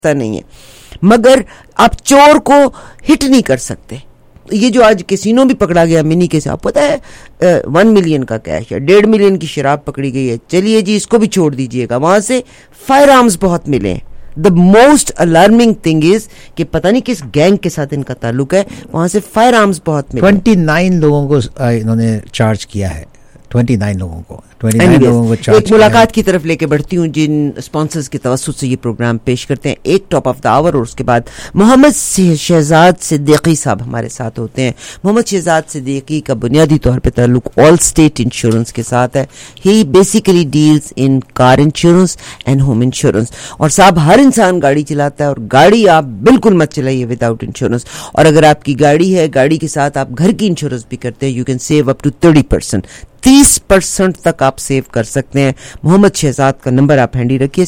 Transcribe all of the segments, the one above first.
नहीं है, मगर आप चोर को हिट नहीं कर सकते। ये जो आज कैसीनो भी पकड़ा गया मिनी के साथ, पता है 1 मिलियन का कैश है, 1.5 मिलियन की शराब पकड़ी गई है, चलिए जी इसको भी छोड़ दीजिएगा, वहां से फायर आर्म्स बहुत मिले हैं। The most alarming thing is कि पता नहीं किस गैंग के साथ इनका ताल्लुक है, वहां से फायर आर्म्स बहुत मिले। 29 लोगों को इन्होंने चार्ज किया है, 29 लोगों को चार्ज। एक मुलाकात की तरफ लेके बढ़ती हूँ जिन स्पॉन्सर्स की तवज्जुह से ये प्रोग्राम पेश करते हैं। एक टॉप ऑफ द आवर और उसके बाद मोहम्मद शहजाद सिद्दीकी साहब हमारे साथ होते हैं। मोहम्मद शहजाद सिद्दीकी का बुनियादी तौर पे ताल्लुक ऑल स्टेट इंश्योरेंस के साथ है। He basically deals in car insurance and home insurance. और साहब हर इंसान गाड़ी चलाता है और गाड़ी आप बिल्कुल मत चलाइए विदाउट इंश्योरेंस। और अगर आपकी गाड़ी है, गाड़ी के साथ आप घर की इंश्योरेंस भी करते हैं, you can save up to 30%, 30% तक आप सेव कर सकते हैं। मोहम्मद शहजाद का नंबर आप हैंडी रखिए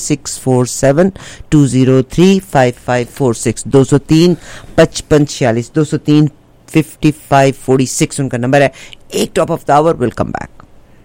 6472035546, 203 5546, 203 5546 उनका नंबर है। एक top of the hour, will come back.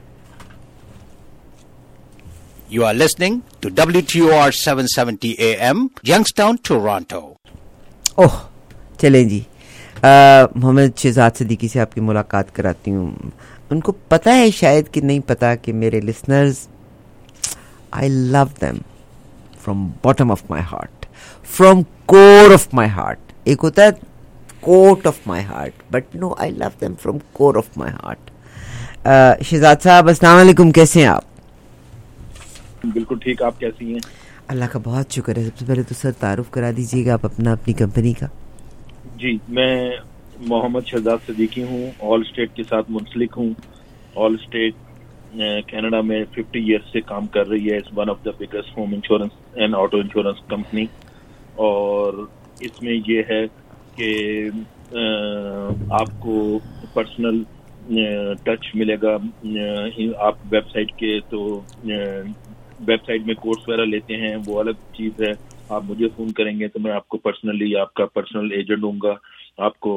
You are listening to WTOR 770 AM, Youngstown, Toronto. ओह चलें जी, मोहम्मद शहजाद सिद्दीकी से आपकी मुलाकात कराती हूँ। उनको पता है शायद कि नहीं पता कि मेरे listeners, I love them from bottom of my heart, from core of my heart. एक होता है quote of my heart, but no, I love them from core of my heart. Shahzad साहब अस्सलाम वालेकुम, कैसे हैं आप? बिल्कुल ठीक, आप कैसी हैं? अल्लाह का बहुत शुक्र है। सबसे पहले तो सर तारुफ करा दीजिएगा आप अपनी कंपनी का। जी, मैं मोहम्मद शहजाद सिद्दीकी हूँ, ऑल स्टेट के साथ मुंसलिक हूँ। ऑल स्टेट कनाडा में 50 ईयर्स से काम कर रही है। It's one of the biggest home insurance and auto insurance company. और इसमें ये है कि आपको पर्सनल टच मिलेगा। आप वेबसाइट के तो वेबसाइट में कोर्स वगैरह लेते हैं, वो अलग चीज़ है। आप मुझे फ़ोन करेंगे तो मैं आपको पर्सनली आपका पर्सनल एजेंट दूंगा। आपको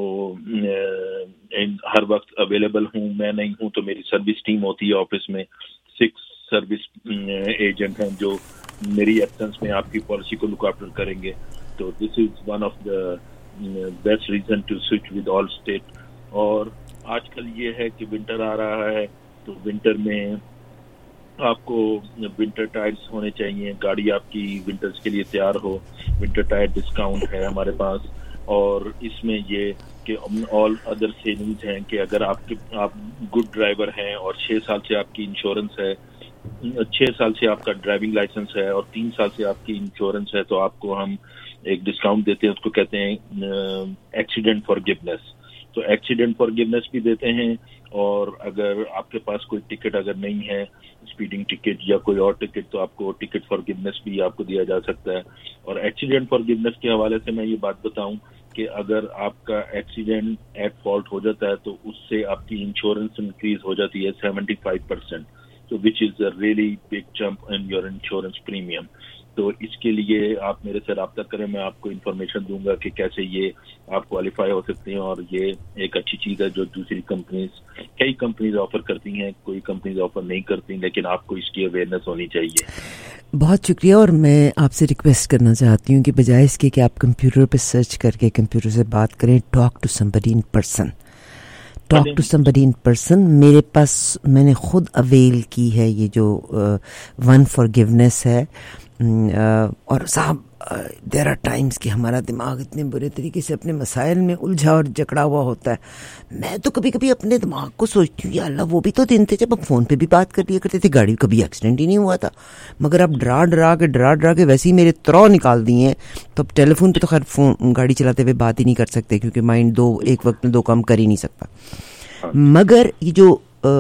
हर वक्त अवेलेबल हूँ। मैं नहीं हूँ तो मेरी सर्विस टीम होती है ऑफिस में, 6 सर्विस एजेंट हैं जो मेरी एब्सेंस में आपकी पॉलिसी को लुक आफ्टर करेंगे। तो this is one of the best reason to switch with Allstate. और आजकल ये है कि विंटर आ रहा है, तो विंटर में आपको विंटर टायर्स होने चाहिए, गाड़ी आपकी विंटर्स के लिए तैयार हो। विंटर टायर डिस्काउंट है हमारे पास। और इसमें ये कि ऑल अदर सेविंग्स हैं कि अगर आप गुड ड्राइवर हैं और 6 साल से आपकी इंश्योरेंस है, 6 साल से आपका ड्राइविंग लाइसेंस है और 3 साल से आपकी इंश्योरेंस है, तो आपको हम एक डिस्काउंट देते हैं, उसको कहते हैं एक्सीडेंट फॉरगिवनेस। तो एक्सीडेंट फॉरगिवनेस भी देते हैं। और अगर आपके पास कोई टिकट अगर नहीं है, स्पीडिंग टिकट या कोई और टिकट, तो आपको टिकट फॉरगिवनेस भी आपको दिया जा सकता है। और एक्सीडेंट फॉरगिवनेस के हवाले से मैं ये बात बताऊं कि अगर आपका एक्सीडेंट एट फॉल्ट हो जाता है तो उससे आपकी इंश्योरेंस इंक्रीज हो जाती है 75%, तो which is a really big jump in your insurance premium. तो इसके लिए आप मेरे से रब्ता करें, मैं आपको इन्फॉर्मेशन दूंगा कि कैसे ये आप क्वालिफाई हो सकते हैं। और ये एक अच्छी चीज़ है जो दूसरी कई कंपनीज ऑफर करती हैं, कोई कंपनीज ऑफर नहीं करती, लेकिन आपको इसकी अवेयरनेस होनी चाहिए। बहुत शुक्रिया। और मैं आपसे रिक्वेस्ट करना चाहती हूँ कि बजाय इसके कि आप कंप्यूटर पे सर्च करके कंप्यूटर से बात करें, talk to somebody in person, talk to somebody in person. मेरे पास, मैंने खुद अवेल की है ये जो वन फॉरगिवनेस है। और साहब देयर आर टाइम्स कि हमारा दिमाग इतने बुरे तरीके से अपने मसाइल में उलझा और जकड़ा हुआ होता है। मैं तो कभी कभी अपने दिमाग को सोचती हूँ, या अल्लाह वो भी तो दिन थे जब हम फ़ोन पे भी बात कर लिया करते थे, गाड़ी कभी एक्सीडेंट ही नहीं हुआ था। मगर अब डरा के वैसे ही मेरे त्रौ निकाल दिए हैं। तो अब टेलीफोन पे तो खैर फोन गाड़ी चलाते हुए बात ही नहीं कर सकते, क्योंकि माइंड एक वक्त में 2 काम कर ही नहीं सकता। मगर ये जो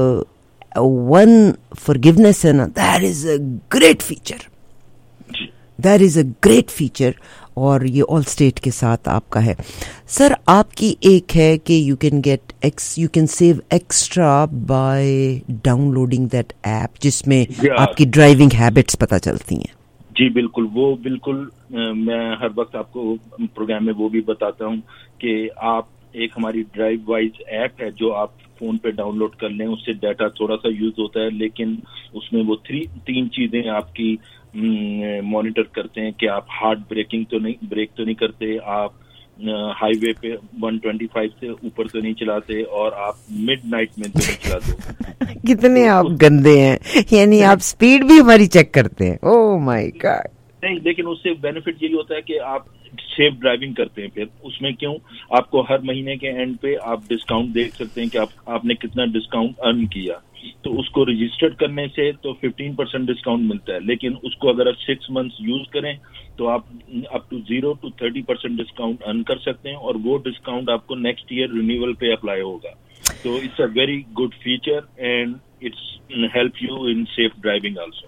वन फॉरगिवनेस है ना, that is a great feature, that is a great feature. और ये ऑल स्टेट के साथ आपका है। सर आपकी एक है कि you can save extra by downloading that app, जिसमें आपकी ड्राइविंग हैबिट्स पता चलती हैं। जी बिल्कुल, वो बिल्कुल मैं हर वक्त आपको प्रोग्राम में वो भी बताता हूँ कि आप एक हमारी ड्राइव वाइज ऐप है जो आप फोन पे डाउनलोड कर लें, उससे डाटा थोड़ा सा यूज होता है, लेकिन उसमें वो 3 चीजें आपकी मॉनिटर करते हैं कि आप हार्ड ब्रेक तो नहीं करते, आप हाईवे पे 125 से ऊपर तो नहीं चलाते, और आप मिडनाइट में तो नहीं चलाते। कितने आप गंदे हैं, यानी आप स्पीड भी हमारी चेक करते हैं। Oh my god. नहीं, लेकिन उससे बेनिफिट यही होता है कि आप सेफ ड्राइविंग करते हैं। फिर उसमें क्यों, आपको हर महीने के एंड पे आप डिस्काउंट देख सकते हैं कि आपने कितना डिस्काउंट अर्न किया, तो उसको रजिस्टर्ड करने से तो 15% डिस्काउंट मिलता है, लेकिन उसको अगर आप 6 मंथ्स यूज करें तो आप up to 0 to 30% discount earn कर सकते हैं, और वो डिस्काउंट आपको नेक्स्ट ईयर रिन्यूअल पे अप्लाई होगा। तो it's a very good feature and it's help you in safe driving also.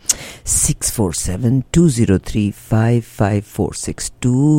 647-203-5546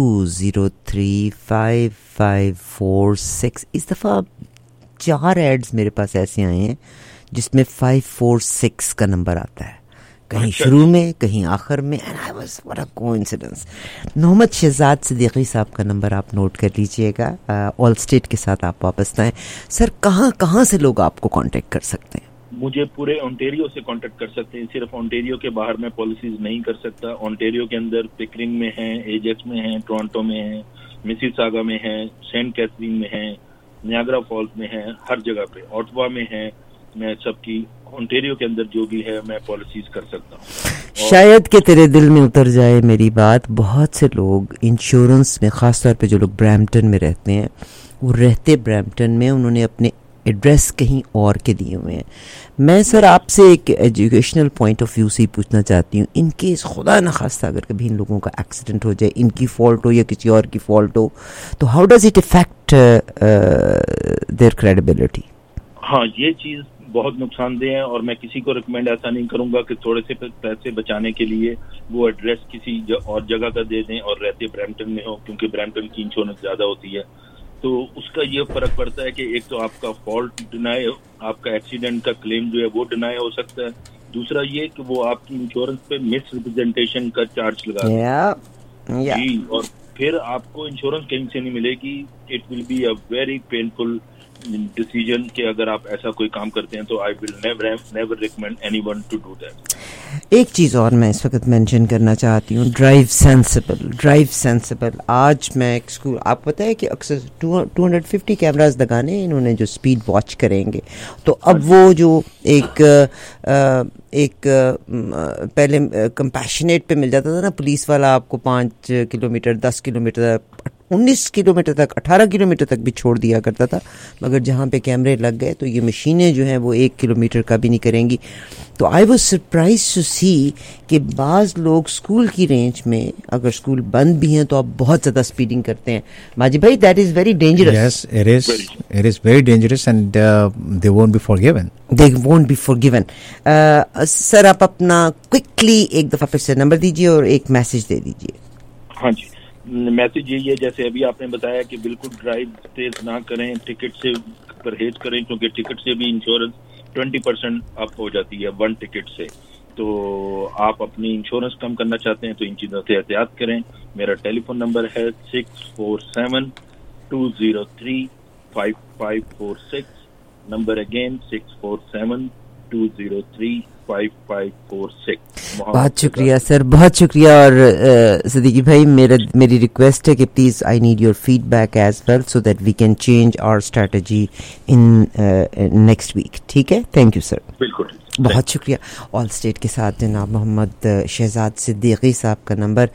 203-5546। इस दफा 4 एड्स मेरे पास ऐसे आए हैं जिसमें 546 का नंबर आता है, कहीं शुरू में कहीं आखिर में। And I was what a coincidence. Mohammad Shahzad Siddiqui साहब का नंबर आप नोट कर लीजिएगा। ऑल स्टेट के साथ आप वापस आए। सर, कहाँ से लोग आपको कांटेक्ट कर सकते हैं? मुझे पूरे ओंटारियो से कांटेक्ट कर सकते हैं। सिर्फ ओंटारियो के बाहर मैं पॉलिसीज नहीं कर सकता। ओंटारियो के अंदर पिकरिंग में है, एजेक्स में है, टोरंटो में है, मिसिसागा में है, सेंट कैथरीन में है, नियाग्रा फॉल्स में है, हर जगह पे, ऑटवा में है। मैं सबकी ओंटारियो के अंदर जो भी है मैं पॉलिसीज कर सकता हूँ। शायद कि तेरे दिल में उतर जाए मेरी बात, बहुत से लोग इंश्योरेंस में, खासतौर पे जो लोग ब्रैम्पटन में रहते हैं, वो रहते ब्रैम्पटन में, उन्होंने अपने एड्रेस कहीं और के दिए हुए हैं। मैं सर आपसे एक एजुकेशनल पॉइंट ऑफ व्यू से ही पूछना चाहती हूँ, इन केस खुदा न खास्ता अगर कभी इन लोगों का एक्सीडेंट हो जाए, इनकी फॉल्ट हो या किसी और की फॉल्ट हो, तो how does it effect their credibility? हाँ, ये चीज बहुत नुकसानदेह है, और मैं किसी को रिकमेंड ऐसा नहीं करूंगा कि थोड़े से पैसे बचाने के लिए वो एड्रेस किसी और जगह का दे दें और रहते ब्रैम्पटन में हो, क्योंकि ब्रैम्पटन की इंश्योरेंस ज्यादा होती है। तो उसका ये फर्क पड़ता है कि एक तो आपका फॉल्ट डिनाई, आपका एक्सीडेंट का क्लेम जो है वो डिनाई हो सकता है। दूसरा ये कि वो आपकी इंश्योरेंस पे मिस रिप्रेजेंटेशन का चार्ज लगा जी, और फिर आपको इंश्योरेंस कहीं से नहीं मिलेगी। It will be a very painful decision कि अगर आप ऐसा कोई काम करते हैं, तो I will never recommend anyone to do that. एक चीज़ और मैं इस वक्त मेंशन करना चाहती हूँ, ड्राइव सेंसिबल। आज मैं एक स्कूल, आपको पता है कि अक्सर 250 कैमरास लगाने इन्होंने जो स्पीड वॉच करेंगे, तो अब वो जो एक पहले कंपैशनेट पे मिल जाता था ना, पुलिस वाला आपको 5 किलोमीटर 10 किलोमीटर 19 किलोमीटर तक 18 किलोमीटर तक भी छोड़ दिया करता था, मगर जहाँ पे कैमरे लग गए तो ये मशीनें जो हैं वो 1 किलोमीटर का भी नहीं करेंगी। तो I was surprise to see कि बाज़ लोग स्कूल की रेंज में, अगर स्कूल बंद भी हैं, तो आप बहुत ज़्यादा स्पीडिंग करते हैं। माजी भाई, that is very dangerous. Yes, it is very dangerous and they won't be forgiven. Sir, आप अपना क्विकली एक दफ़ा फिर से नंबर दीजिए और एक मैसेज दे दीजिए। हाँ जी, मैसेज यही है, जैसे अभी आपने बताया कि बिल्कुल ड्राइव तेज ना करें, टिकट से परहेज करें, क्योंकि टिकट से भी इंश्योरेंस 20% अप हो जाती है 1 टिकट से। तो आप अपनी इंश्योरेंस कम करना चाहते हैं तो इन चीज़ों से एहतियात करें। मेरा टेलीफोन नंबर है 647-203-5546। Number again 647-203-5546। बहुत शुक्रिया सर, बहुत शुक्रिया। और सिद्दीकी भाई, मेरी रिक्वेस्ट है कि please I need your feedback as well so that we can change our strategy in next week. ठीक है, थैंक यू सर। बिल्कुल, बहुत शुक्रिया। ऑल स्टेट के साथ जनाब मोहम्मद शहजाद सिद्दीकी साहब का नंबर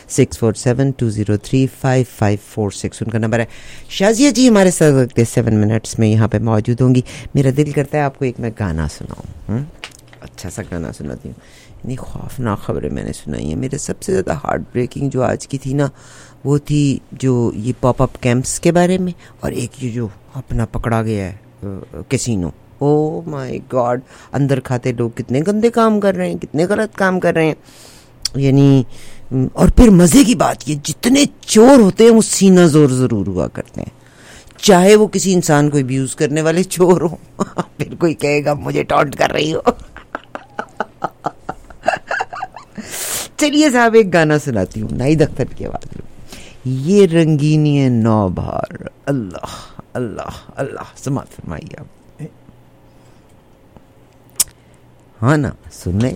647-203-5546 उनका नंबर है। शाजिया जी हमारे साथ अगले 7 मिनट्स में यहाँ पे मौजूद होंगी। मेरा दिल करता है आपको एक मैं गाना सुनाऊँ, अच्छा सा गाना सुनाती हूँ। इतनी खौफनाक खबरें मैंने सुनाई हैं। मेरे सबसे ज़्यादा हार्ट ब्रेकिंग जो आज की थी ना, वो थी जो ये पॉपअप कैंप्स के बारे में, और एक ये जो अपना पकड़ा गया है कैसीनो। ओ माय गॉड, अंदर खाते लोग कितने गंदे काम कर रहे हैं, कितने गलत काम कर रहे हैं, यानी। और फिर मज़े की बात ये, जितने चोर होते हैं वो सीना जोर ज़रूर हुआ करते हैं, चाहे वो किसी इंसान को अब्यूज़ करने वाले चोर हो। फिर कोई कहेगा मुझे टॉन्ट कर रही हो। चलिए साहब, एक गाना सुनाती हूँ नाइद अख्तर की आवाज़ में। ये रंगीनी है नौबहार, अल्लाह अल्लाह अल्लाह, समात फरमाइए आप। हाँ ना, सुनने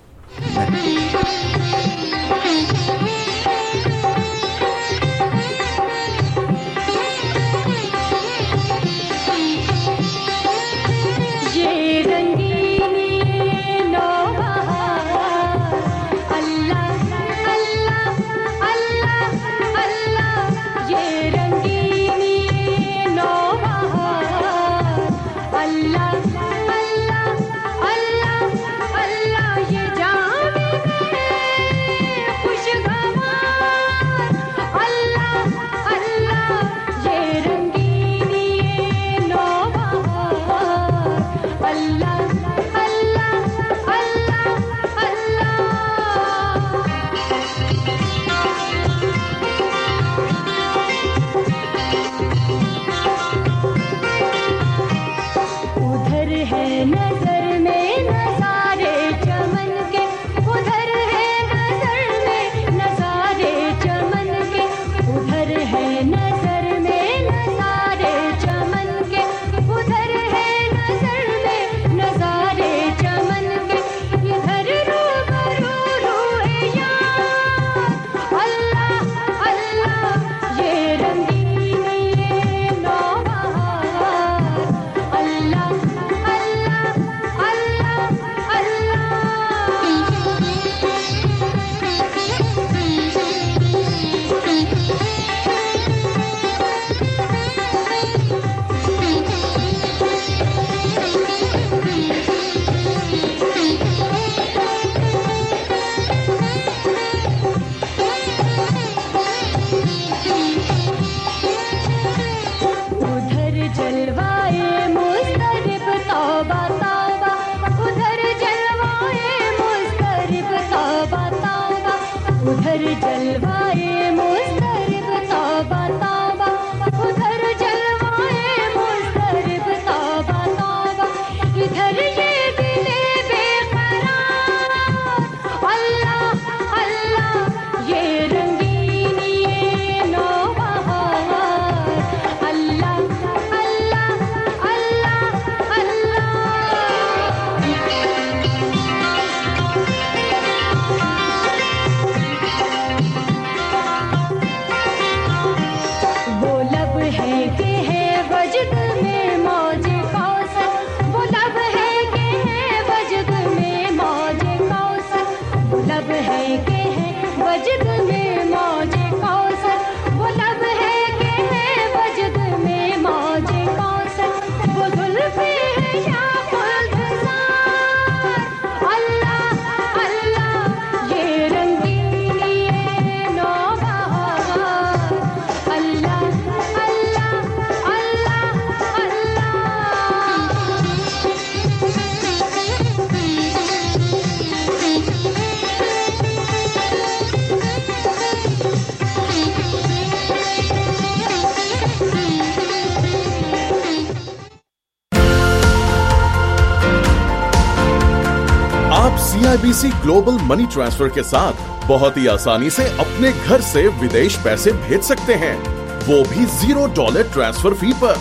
CIBC ग्लोबल मनी ट्रांसफर के साथ बहुत ही आसानी से अपने घर से विदेश पैसे भेज सकते हैं, वो भी $0 ट्रांसफर फी पर।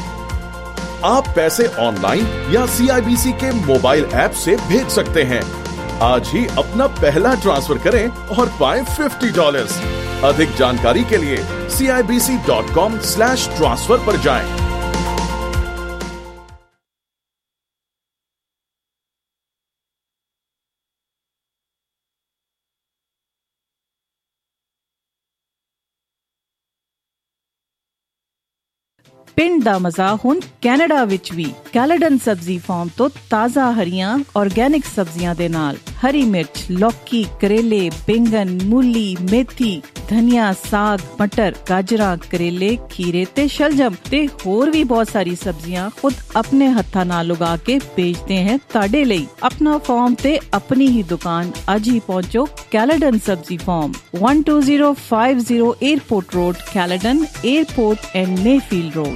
आप पैसे ऑनलाइन या CIBC के मोबाइल ऐप से भेज सकते हैं। आज ही अपना पहला ट्रांसफर करें और पाएं $50। अधिक जानकारी के लिए CIBC.com/transfer पर जाएं। ਪਿੰਡ ਦਾ ਮਜ਼ਾ ਹੁਣ ਕੈਨੇਡਾ ਵਿੱਚ ਵੀ ਕੈਲੇਡਨ ਸਬਜ਼ੀ ਫਾਰਮ ਤੋਂ ਤਾਜ਼ਾ ਹਰੀਆਂ ਆਰਗੈਨਿਕ ਸਬਜ਼ੀਆਂ ਦੇ ਨਾਲ ਹਰੀ ਮਿਰਚ, ਲੌਕੀ, ਕਰੇਲੇ, ਬੈਂਗਨ, ਮੂਲੀ, ਮੇਥੀ, ਧਨੀਆ, ਸਾਗ, ਮਟਰ, ਗਾਜਰਾਂ, ਕਰੇਲੇ, ਖੀਰੇ ਤੇ ਸ਼ਲਜਮ ਤੇ ਹੋਰ ਵੀ ਬਹੁਤ ਸਾਰੀ ਸਬਜ਼ੀਆਂ ਖੁਦ ਆਪਣੇ ਹੱਥਾਂ ਨਾਲ ਉਗਾ ਕੇ ਵੇਚਦੇ हैं ਤੁਹਾਡੇ ਲਈ। ਆਪਣਾ ਫਾਰਮ ਤੇ ਆਪਣੀ ਹੀ ਦੁਕਾਨ ਅੱਜ ਹੀ ਪਹੁੰਚੋ। Caledon Sabzi farm 12050 airport road, Caledon airport and Mayfield road,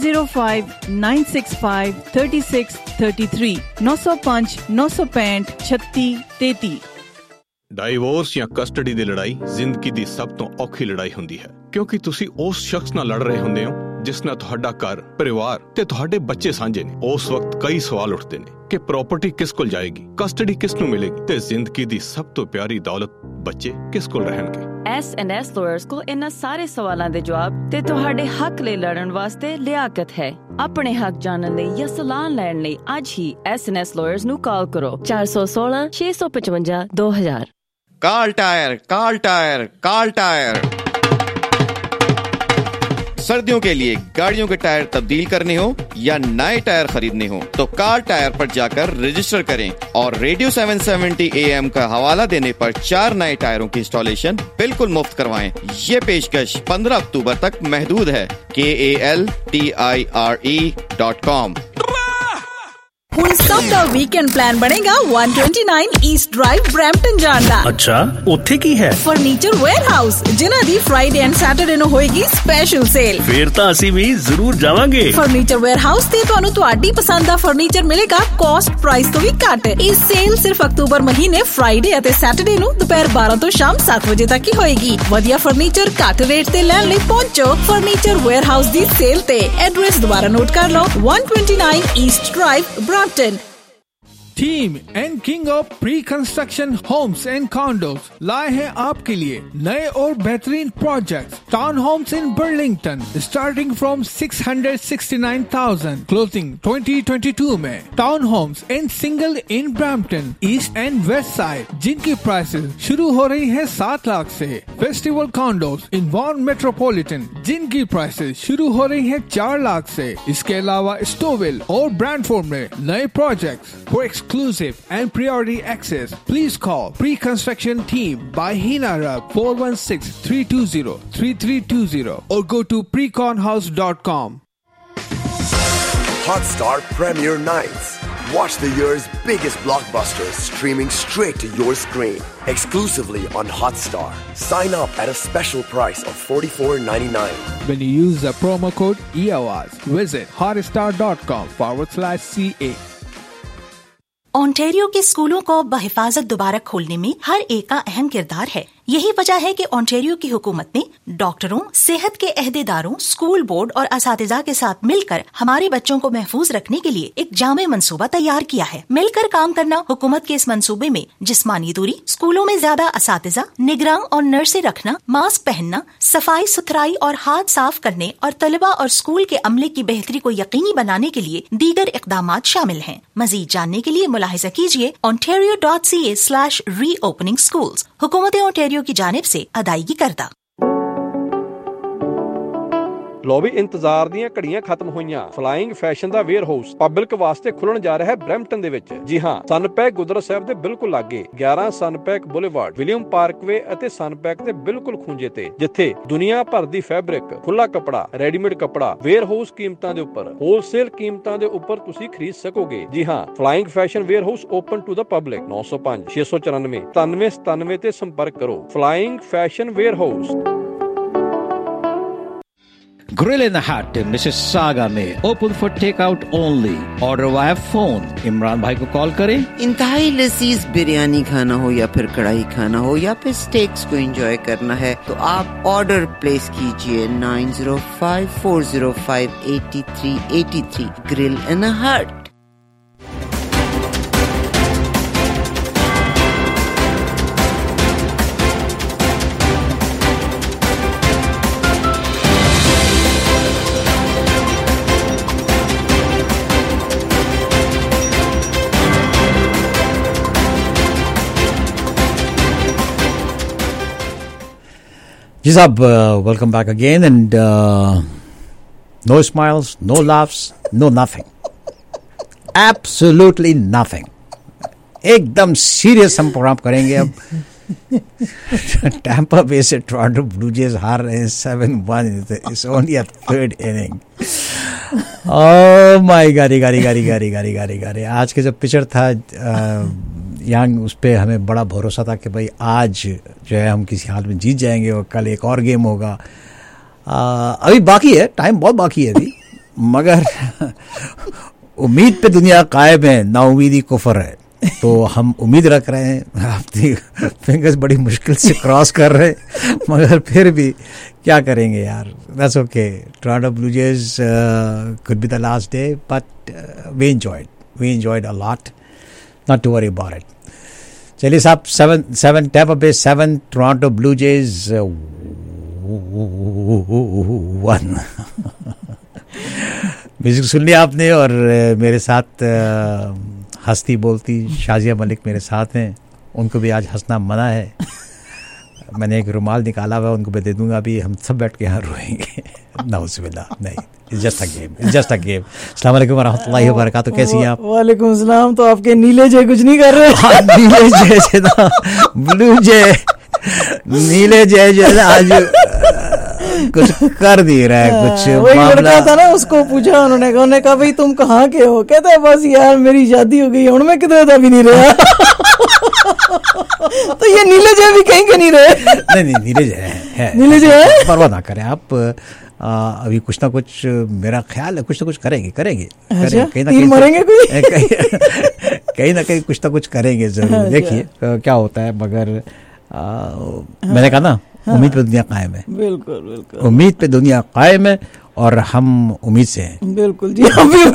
9059653633 905 965 3633। Divorce ਜਾਂ ਕਸਟਡੀ ਦੀ ਲੜਾਈ ਜ਼ਿੰਦਗੀ ਦੀ ਸਭ ਤੋਂ ਔਖੀ ਲੜਾਈ ਹੁੰਦੀ ਹੈ, ਕਿਉਂਕਿ ਤੁਸੀਂ ਉਸ ਸ਼ਖਸ ਨਾਲ ਲੜ ਰਹੇ ਹੁੰਦੇ ਹੋ ਜਿਸ ਨਾਲ ਤੁਹਾਡਾ ਘਰ, ਪਰਿਵਾਰ ਤੇ ਤੁਹਾਡੇ ਬੱਚੇ ਸਾਂਝੇ ਨੇ। ਉਸ ਵਕਤ ਕਈ ਸਵਾਲ ਉੱਠਦੇ ਨੇ कि प्रॉपर्टी किस कोल जाएगी, कस्टडी किस नूं मिलेगी ते जिंदगी दी सब तो प्यारी दौलत बच्चे किस कोल रहणगे। S&S Lawyers को इन्हां सारे सवालां दे जवाब ते तुहाडे हक लई लड़न वास्ते लियाकत है। अपने हक जानन लई या सलाह लैण लई अज ही S&S Lawyers नूं कॉल करो 416 655 2000। Carl Tire, Carl Tire, Carl Tire. सर्दियों के लिए गाड़ियों के टायर तब्दील करने हो या नए टायर खरीदने हो तो कार्ल टायर पर जाकर रजिस्टर करें और रेडियो 770 AM का हवाला देने पर 4 नए टायरों की इंस्टॉलेशन बिल्कुल मुफ्त करवाएं। ये पेशकश 15 अक्टूबर तक महदूद है। KALTIRE.com। ਹੁਣ ਸਭ ਦਾ ਵੀਕਐਂਡ ਪਲਾਨ ਬਣੇਗਾ 129 ਈਸਟ ਡਰਾਈਵ ਬਰੈਂਪਟਨ ਜਾਣ ਦਾ। ਅੱਛਾ, ਉੱਥੇ ਕੀ ਹੈ? ਫਰਨੀਚਰ ਵੇਅਰਹਾਊਸ, ਜਿਨ੍ਹਾਂ ਦੀ ਫਰਾਈਡੇ ਐਂਡ ਸੈਟਰਡੇ ਨੂੰ ਹੋਏਗੀ ਸਪੈਸ਼ਲ ਸੇਲ। ਫੇਰ ਤਾਂ ਅਸੀਂ ਵੀ ਜ਼ਰੂਰ ਜਾਵਾਂਗੇ। ਫਰਨੀਚਰ ਵੇਅਰਹਾਊਸ ਤੇ ਤੁਹਾਨੂੰ ਤੁਹਾਡੀ ਪਸੰਦ ਦਾ ਫਰਨੀਚਰ ਮਿਲੇਗਾ ਕਾਸਟ ਪ੍ਰਾਈਸ ਤੋਂ ਵੀ ਘੱਟ। ਇਹ ਸੇਲ ਸਿਰਫ ਅਕਤੂਬਰ ਮਹੀਨੇ ਫਰਾਈਡੇ ਅਤੇ ਸੈਟਰਡੇ ਨੂੰ ਦੁਪਹਿਰ 12 ਤੋਂ ਸ਼ਾਮ 7 ਵਜੇ ਤੱਕ ਹੀ ਹੋਏਗੀ। ਵਧੀਆ ਫਰਨੀਚਰ ਘੱਟ ਰੇਟ ਤੇ ਲੈਣ ਲਈ ਪਹੁੰਚੋ ਫਰਨੀਚਰ ਵੇਅਰਹਾਊਸ ਦੀ ਸੇਲ ਤੇ। ਐਡਰੈਸ ਦੁਬਾਰਾ ਨੋਟ ਕਰ ਲਓ 129 east drive Brampton. Team and king of pre construction homes and condos लाए हैं आपके लिए नए और बेहतरीन projects. Town homes in Burlington starting from 669,000 closing 2022 में। Town homes in single in Brampton east and west side जिनकी प्राइसेस शुरू हो रही है 7 लाख से। Festival condos in Vaughan metropolitan जिनकी प्राइसेस शुरू हो रही है 4 लाख से। इसके अलावा स्टोविल और ब्रैंडफोर्ड में नए projects for exclusive and priority access. Please call Pre-Construction Team by Hina Rab 416-320-3320 or go to preconhouse.com. Hotstar Premier Nights. Watch the year's biggest blockbusters streaming straight to your screen. Exclusively on Hotstar. Sign up at a special price of $44.99. When you use the promo code EOS, visit hotstar.com/CA. Ontario के स्कूलों को बहिफाजत दोबारा खोलने में हर एक का अहम किरदार है। यही वजह है कि ओंटारियो की हुकूमत ने डॉक्टरों, सेहत के अहदेदारों, स्कूल बोर्ड और असातिज़ा के साथ मिलकर हमारे बच्चों को महफूज रखने के लिए एक जामे मंसूबा तैयार किया है। मिलकर काम करना हुकूमत के इस मंसूबे में जिस्मानी दूरी, स्कूलों में ज्यादा असातिज़ा, निगरान और नर्सें रखना, मास्क पहनना, सफाई सुथराई और हाथ साफ करने और तलबा और स्कूल के अमले की बेहतरी को यकीनी बनाने के लिए दीगर इक़दामात शामिल हैं। मजीद जानने के लिए मुलाहिजा कीजिए ontario.ca/reopening schools। हुकूमत ओंटारियो की जानिब से अदायगी करदा। ਲੋ ਵੀ ਇੰਤਜ਼ਾਰ ਦੀਆਂ ਘੜੀਆਂ ਖਤਮ ਹੋਈਆਂ। ਫਲਾਈਂਗ ਫੈਸ਼ਨ ਦਾ ਵੇਅਰ ਹਾਊਸ ਪਬਲਿਕ ਵਾਸਤੇ ਖੁੱਲਣ ਜਾ ਰਿਹਾ ਹੈ ਬਰੈਂਪਟਨ ਦੇ ਵਿੱਚ। ਜੀ ਹਾਂ, ਸਨਪੈਕ ਗੁਰਦੁਆਰਾ ਸਾਹਿਬ ਦੇ ਬਿਲਕੁਲ ਲਾਗੇ 11 ਸਨਪੈਕ ਬੁਲੇਵਾਰਡ, ਵਿਲੀਅਮ ਪਾਰਕਵੇ ਅਤੇ ਸਨਪੈਕ ਦੇ ਬਿਲਕੁਲ ਖੂੰਜੇ ਤੇ, ਜਿੱਥੇ ਦੁਨੀਆ ਭਰ ਦੀ ਫੈਬਰਿਕ, ਖੁੱਲਾ ਕੱਪੜਾ, ਰੈਡੀਮੇਡ ਕੱਪੜਾ ਵੇਅਰ ਹਾਊਸ ਕੀਮਤਾਂ ਦੇ ਉੱਪਰ, ਹੋਲਸੇਲ ਕੀਮਤਾਂ ਦੇ ਉੱਪਰ ਤੁਸੀਂ ਖਰੀਦ ਸਕੋਗੇ। ਜੀ ਹਾਂ, flying fashion warehouse open to the public 905 694 9797 ਤੇ ਸੰਪਰਕ ਕਰੋ। Flying fashion warehouse. Grill in the Hut Mississauga में open for takeout only. Order via phone. Imran भाई को कॉल करें। इंतहाई लजीज बिरयानी खाना हो या फिर कढ़ाई खाना हो या फिर स्टेक्स को एंजॉय करना है तो आप ऑर्डर प्लेस कीजिए 9054058383। Grill in the Hut। जी साहब, welcome back again and no smiles, no laughs, no nothing, absolutely nothing. एकदम सीरियस हम प्रोग्राम करेंगे अब। टैम्पा बे से टोरंटो ब्लू जेज हार रहे हैं 7-1। It's only a third inning. Oh my god, Gary. आज के जो पिचर था यंग, उस पर हमें बड़ा भरोसा था कि भाई आज जो है हम किसी हाल में जीत जाएंगे और कल एक और गेम होगा। अभी बाकी है, टाइम बहुत बाकी है अभी, मगर उम्मीद पे दुनिया कायम है, नाउमीदी कुफर है। तो हम उम्मीद रख रहे हैं, अपनी फिंगर्स बड़ी मुश्किल से क्रॉस कर रहे हैं, मगर फिर भी क्या करेंगे यार। That's okay. Toronto Blue Jays could be the last day, but we enjoyed. we enjoyed a lot. Not to worry about it. चलिए साहब, 7 Tampa Bay 7 Toronto Blue Jays 1. Music सुन लिया आपने, और मेरे साथ हंसती बोलती शाजिया मलिक मेरे साथ हैं. उनको भी आज हंसना मना है. मैंने एक रुमाल निकाला हुआ, उनको मैं दे दूंगा. अभी हम सब बैठ के यहाँ रोएंगे. नाउज़ुबिल्लाह, नहीं, it's just a game, it's just a game. अस्सलाम वालेकुम व रहमतुल्लाहि व बरकातहू. कैसी हैं आप? वालेकुम सलाम. तो आपके नीले जय कुछ नहीं कर रहे? हाँ, नीले जय से ना, ब्लू जय, नीले जय जो है ना आज कुछ कर नहीं रहा है. कुछ वही लड़का था ना, उसको पूछा उन्होंने कहा भाई तुम कहाँ के हो? कहता है बस यार मेरी शादी हो गई, और मैं किधर था भी नहीं रहा. तो ये नीले जय भी कहीं के नहीं रहे. नहीं, नीले जय है. नीले जय है. परवाह ना करें आप. अभी कुछ ना कुछ मेरा ख्याल है, कुछ ना कुछ करेंगे. कहीं ना कहीं मरेंगे कोई. कहीं ना कहीं कुछ ना कुछ करेंगे जरूर. देखिए क्या होता है. मगर मैंने कहा ना, उम्मीद पे दुनिया कायम है. बिल्कुल. उम्मीद पे दुनिया कायम है, और हम उम्मीद से हैं. बिल्कुल जी, हम भी.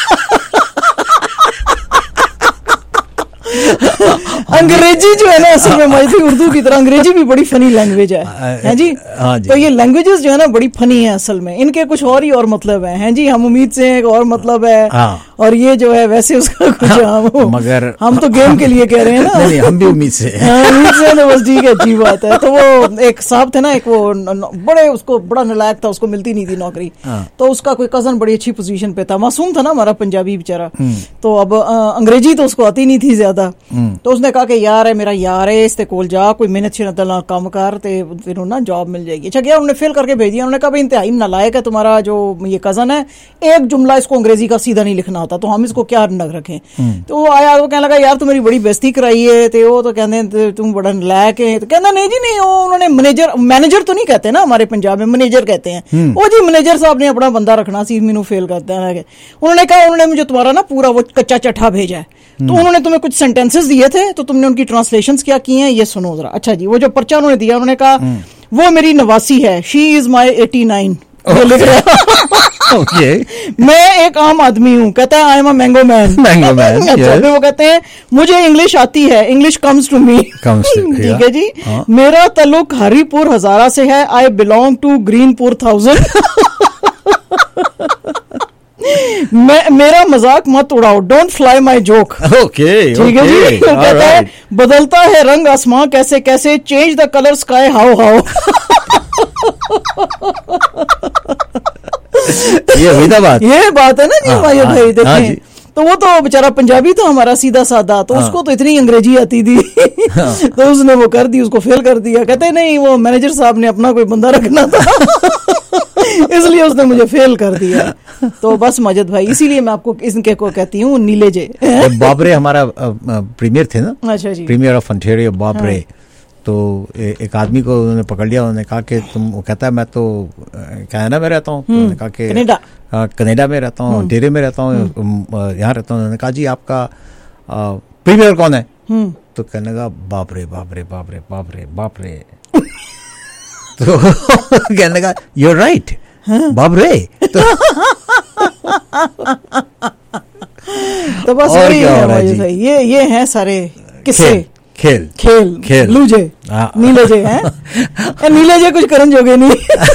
अंग्रेजी जो है ना, असल में मजदी उर्दू की तरह अंग्रेजी भी बड़ी फनी लैंग्वेज है जी. तो ये लैंग्वेजेस जो है ना बड़ी फनी है असल में. इनके कुछ और ही और मतलब है जी. हम उम्मीद से एक और मतलब है, और ये जो है वैसे उसका कुछ मगर हम तो गेम के लिए कह रहे हैं ना. नहीं, हम भी उम्मीद से. उम्मीद से तो बस ठीक है, अच्छी बात है. तो वो एक साहब थे ना, एक वो उसको बड़ा नालायक था, उसको मिलती नहीं थी नौकरी. तो उसका कोई कजन बड़ी अच्छी पोजीशन पे था, मासूम था ना हमारा पंजाबी बेचारा. तो अब अंग्रेजी तो उसको आती नहीं थी ज्यादा. तो उसने कहा कि यार है मेरा यार है, इसके कोल जा, कोई मेहनत शिनत नाल काम कर, ते फिर ना जॉब मिल जाएगी. अच्छा गया, उन्होंने फेल करके भेज दिया. उन्होंने कहा भाई इंतहाई नालायक है तुम्हारा जो ये कजन है, एक जुमला इसको अंग्रेजी का सीधा नहीं लिखना आता, तो हम इसको क्या नग रखें. तो वो आया, वो कहने लगा यार तू मेरी बड़ी बेइज्जती कराई है. तो वो तो कहते तुम बड़ा नालायक है. तो कहना नहीं जी नहीं, वो उन्होंने मैनेजर तो नहीं कहते ना हमारे पंजाब में, मैनेजर कहते हैं. वो जी मैनेजर साहब ने अपना बंदा रखना सी, मैनू फेल करते हैं. उन्होंने कहा उन्होंने मुझे तुम्हारा ना पूरा वो कच्चा चट्ठा भेजा है, तो उन्होंने तुम्हें कुछ सेंटेंसेस दिए थे, तो तुमने उनकी ट्रांसलेशंस क्या की हैं ये सुनो जरा. अच्छा जी, वो जो पर्चा उन्होंने दिया, उन्होंने कहा वो मेरी 89 है, शी इज माई 89. लिख रहा मैं एक आम आदमी हूँ. कहता है I am a mango man. अच्छा, फिर वो कहते हैं मुझे इंग्लिश आती है, इंग्लिश कम्स टू मी. ठीक है जी. मेरा ताल्लुक हरिपुर हजारा से है, आई बिलोंग टू ग्रीनपुर 1000. मेरा मजाक मत उड़ाओ, don't fly my joke. Okay, ठीक है जी. कहता है बदलता है रंग आसमां कैसे कैसे, change the colour sky how how. ये बात है ना जी भाई. देखें तो वो तो बेचारा पंजाबी तो हमारा सीधा साधा, तो उसको तो इतनी अंग्रेजी आती थी. तो उसने वो कर दी, उसको फेल कर दिया. कहते नहीं वो मैनेजर साहब ने अपना कोई बंदा रखना था, इसलिए उसने मुझे फेल कर दिया. तो बस मजद भाई, इसीलिए मैं आपको इनके को कहती हूँ नीले जे. बॉबरे हमारा प्रीमियर थे ना. अच्छा जी. Premier of Ontario Bob Rae. तो एक आदमी को उन्होंने पकड़ लिया. उन्होंने कहा कि तुम, वो कहता है मैं तो कनाडा में रहता हूँ. तो उन्होंने कहा कि कनाडा में रहता हूँ, डेरे में रहता हूँ, यहाँ रहता हूँ. उन्होंने कहा जी आपका प्रीमियर कौन है? तो कहने लगा बाप रे बाप रे बाप रे बाप रे बाप रे. तो कहने लगा यू आर राइट बाप रे. तो बस वही है, ये है सारे किस्से. खेल लूजे नीले जे हैं. नीले जे कुछ करन जोगे नहीं.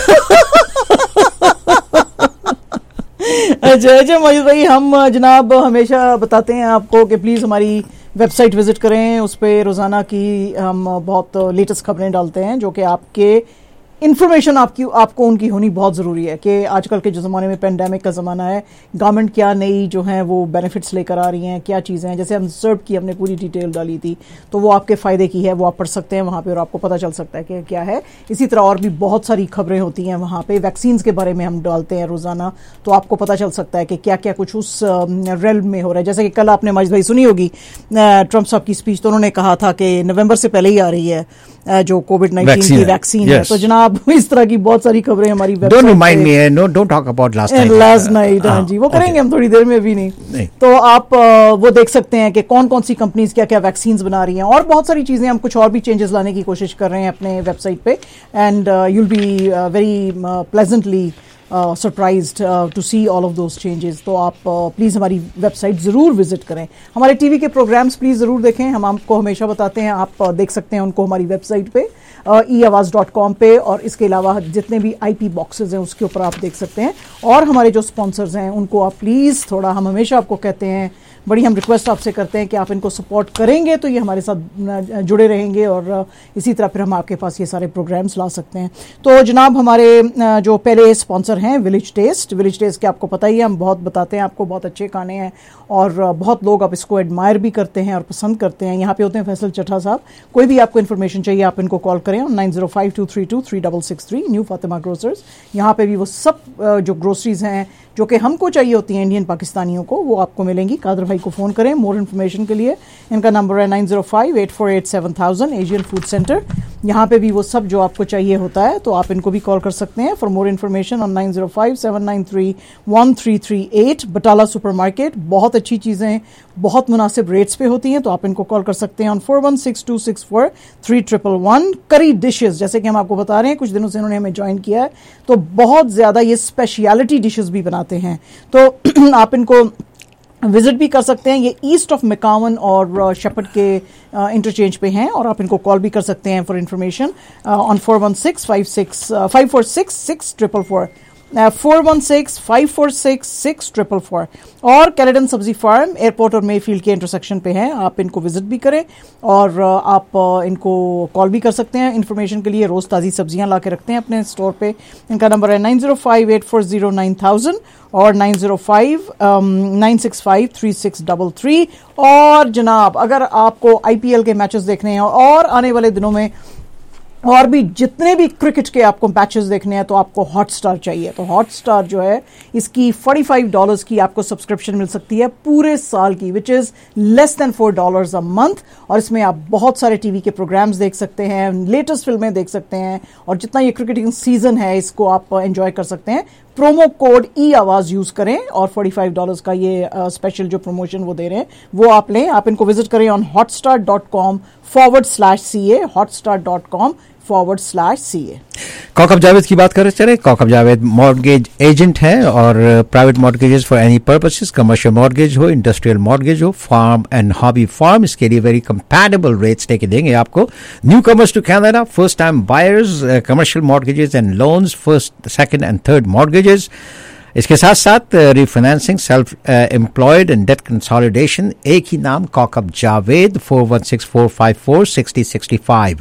अच्छा मजीद भाई, हम जनाब हमेशा बताते हैं आपको कि प्लीज हमारी वेबसाइट विजिट करें. उस पर रोजाना की हम बहुत लेटेस्ट खबरें डालते हैं, जो कि आपके इन्फॉर्मेशन आपको उनकी होनी बहुत ज़रूरी है कि आजकल के जो ज़माने में पेंडेमिक का ज़माना है, गवर्नमेंट क्या नई जो है वो बेनिफिट्स लेकर आ रही हैं, क्या चीज़ें हैं. जैसे हम सर्व की हमने पूरी डिटेल डाली थी, तो वो आपके फ़ायदे की है, वो आप पढ़ सकते हैं वहाँ पे और आपको पता चल सकता है कि क्या है. इसी तरह और भी बहुत सारी खबरें होती हैं वहाँ पे. वैक्सीन्स के बारे में हम डालते हैं रोज़ाना, तो आपको पता चल सकता है कि क्या क्या कुछ उस रेल्म में हो रहा है. जैसे कि कल आपने माजिद भाई सुनी होगी ट्रम्प साहब की स्पीच, तो उन्होंने कहा था कि नवंबर से पहले ही आ रही है जो कोविड-19 की वैक्सीन है. तो जनाब इस तरह की बहुत सारी खबरें हमारी वेबसाइट पे. Don't talk about last night. हाँ जी, वो करेंगे हम थोड़ी देर में भी नहीं. तो आप वो देख सकते हैं कि कौन कौन सी कंपनीज क्या क्या वैक्सीन्स बना रही हैं, और बहुत सारी चीजें. हम कुछ और भी चेंजेस लाने की कोशिश कर रहे हैं अपने वेबसाइट पे, and you'll be very pleasantly surprised to see all of those changes. तो आप प्लीज़ हमारी वेबसाइट ज़रूर विजिट करें, हमारे टीवी के प्रोग्राम्स प्लीज़ ज़रूर देखें, हम आपको हमेशा बताते हैं, आप देख सकते हैं उनको हमारी वेबसाइट पे eawaz.com पे, और इसके अलावा जितने भी IP बॉक्सेस हैं उसके ऊपर आप देख सकते हैं। और हमारे जो स्पॉन्सर्स हैं उनको आप प्लीज़ थोड़ा, हम हमेशा आपको कहते हैं, बड़ी हम रिक्वेस्ट आपसे करते हैं कि आप इनको सपोर्ट करेंगे तो ये हमारे साथ जुड़े रहेंगे और इसी तरह फिर हम आपके पास ये सारे प्रोग्राम्स ला सकते हैं। तो जनाब हमारे जो पहले स्पॉन्सर हैं विलेज टेस्ट के आपको पता ही है, हम बहुत बताते हैं आपको, बहुत अच्छे खाने हैं और बहुत लोग आप इसको एडमायर भी करते हैं और पसंद करते हैं। यहाँ पे होते हैं फैसल चट्टा साहब। कोई भी आपको इन्फॉर्मेशन चाहिए आप इनको कॉल करें 9052323663 न्यू फातिमा ग्रोसर्स। यहाँ पे भी वो सब जो ग्रोसरीज हैं जो कि हमको चाहिए होती हैं इंडियन पाकिस्तानियों को, वो आपको मिलेंगी। कादर भाई को फ़ोन करें मोर इन्फॉर्मेशन के लिए, इनका नंबर है 9058487000 एशियन फूड सेंटर। यहाँ पे भी वो सब जो आपको चाहिए होता है तो आप इनको भी कॉल कर सकते हैं for more information on 9057931338। Batala supermarket, बहुत अच्छी चीज़ें बहुत मुनासिब रेट्स पे होती हैं, तो आप इनको कॉल कर सकते हैं ऑन 4162643111। करी डिशेस, जैसे कि हम आपको बता रहे हैं, कुछ दिनों से इन्होंने हमें ज्वाइन किया है, तो बहुत ज़्यादा ये स्पेशलिटी डिशेस भी बनाते हैं, तो आप इनको विजिट भी कर सकते हैं। ये ईस्ट ऑफ मैकावन और शेपर्ड के इंटरचेंज पे हैं, और आप इनको कॉल भी कर सकते हैं फॉर इन्फॉर्मेशन ऑन 416-546-644 416-546-644। और कैलेडन सब्जी फार्म एयरपोर्ट और मेफील्ड के इंटरसेक्शन पे हैं, आप इनको विजिट भी करें और आप इनको कॉल भी कर सकते हैं इन्फॉर्मेशन के लिए। रोज़ ताज़ी सब्जियां ला के रखते हैं अपने स्टोर पे। इनका नंबर है 9058409000 और 9059653633। और जनाब अगर आपको IPL के मैचेस देखने हैं और आने वाले दिनों में और भी जितने भी क्रिकेट के आपको मैचेस देखने हैं तो आपको हॉटस्टार चाहिए, तो हॉटस्टार जो है इसकी $45 की आपको सब्सक्रिप्शन मिल सकती है पूरे साल की, which is less than $4 a month. और इसमें आप बहुत सारे टीवी के प्रोग्राम्स देख सकते हैं, लेटेस्ट फिल्में देख सकते हैं, और जितना ये क्रिकेटिंग सीजन है इसको आप एंजॉय कर सकते हैं। प्रोमो कोड eAwaz यूज करें और $45 का ये स्पेशल जो प्रमोशन वो दे रहे हैं वो आप लें। आप इनको विजिट करें on hotstar.com/CA hotstar.com/CA। Kaukab Javed की बात करें चले। कौकब जावेद मॉर्गेज एजेंट हैं और private mortgages for any purposes, commercial mortgage हो, इंडस्ट्रियल मॉर्गेज हो, फार्म एंड हॉबी फार्म, इसके लिए वेरी कंपैटिबल रेट्स लेके देंगे आपको। Newcomers to Canada, first time buyers, commercial mortgages and loans, first, second and third mortgages. इसके साथ साथ refinancing, self employed and debt consolidation, एक ही नाम कौकब जावेद। 4164546065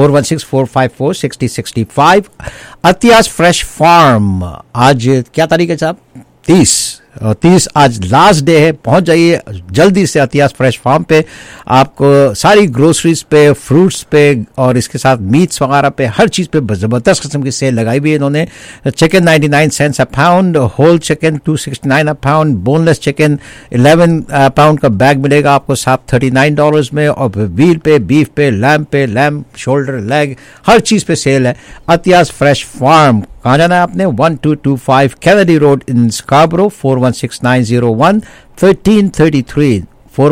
4164546065। अतियास फ्रेश फार्म, आज क्या तारीख है साहब? 30 आज लास्ट डे है। पहुंच जाइए जल्दी से अतियास फ्रेश फार्म पे, आपको सारी ग्रोसरीज पे, फ्रूट्स पे और इसके साथ मीट्स वगैरह पे, हर चीज़ पे ज़बरदस्त किस्म की सेल लगाई हुई है इन्होंने। Chicken 99 cents a pound, whole chicken 269 a pound, boneless chicken 11 pound का बैग मिलेगा आपको साथ $39 में। और व्हील पे, बीफ पे, लैम्प शोल्डर, लेग, हर चीज़ पे सेल है। अतियास फ्रेश फार्म, कहाँ जाना है आपने? 1225 कैनेडी रोड इन स्कार्बरो। 416901-1333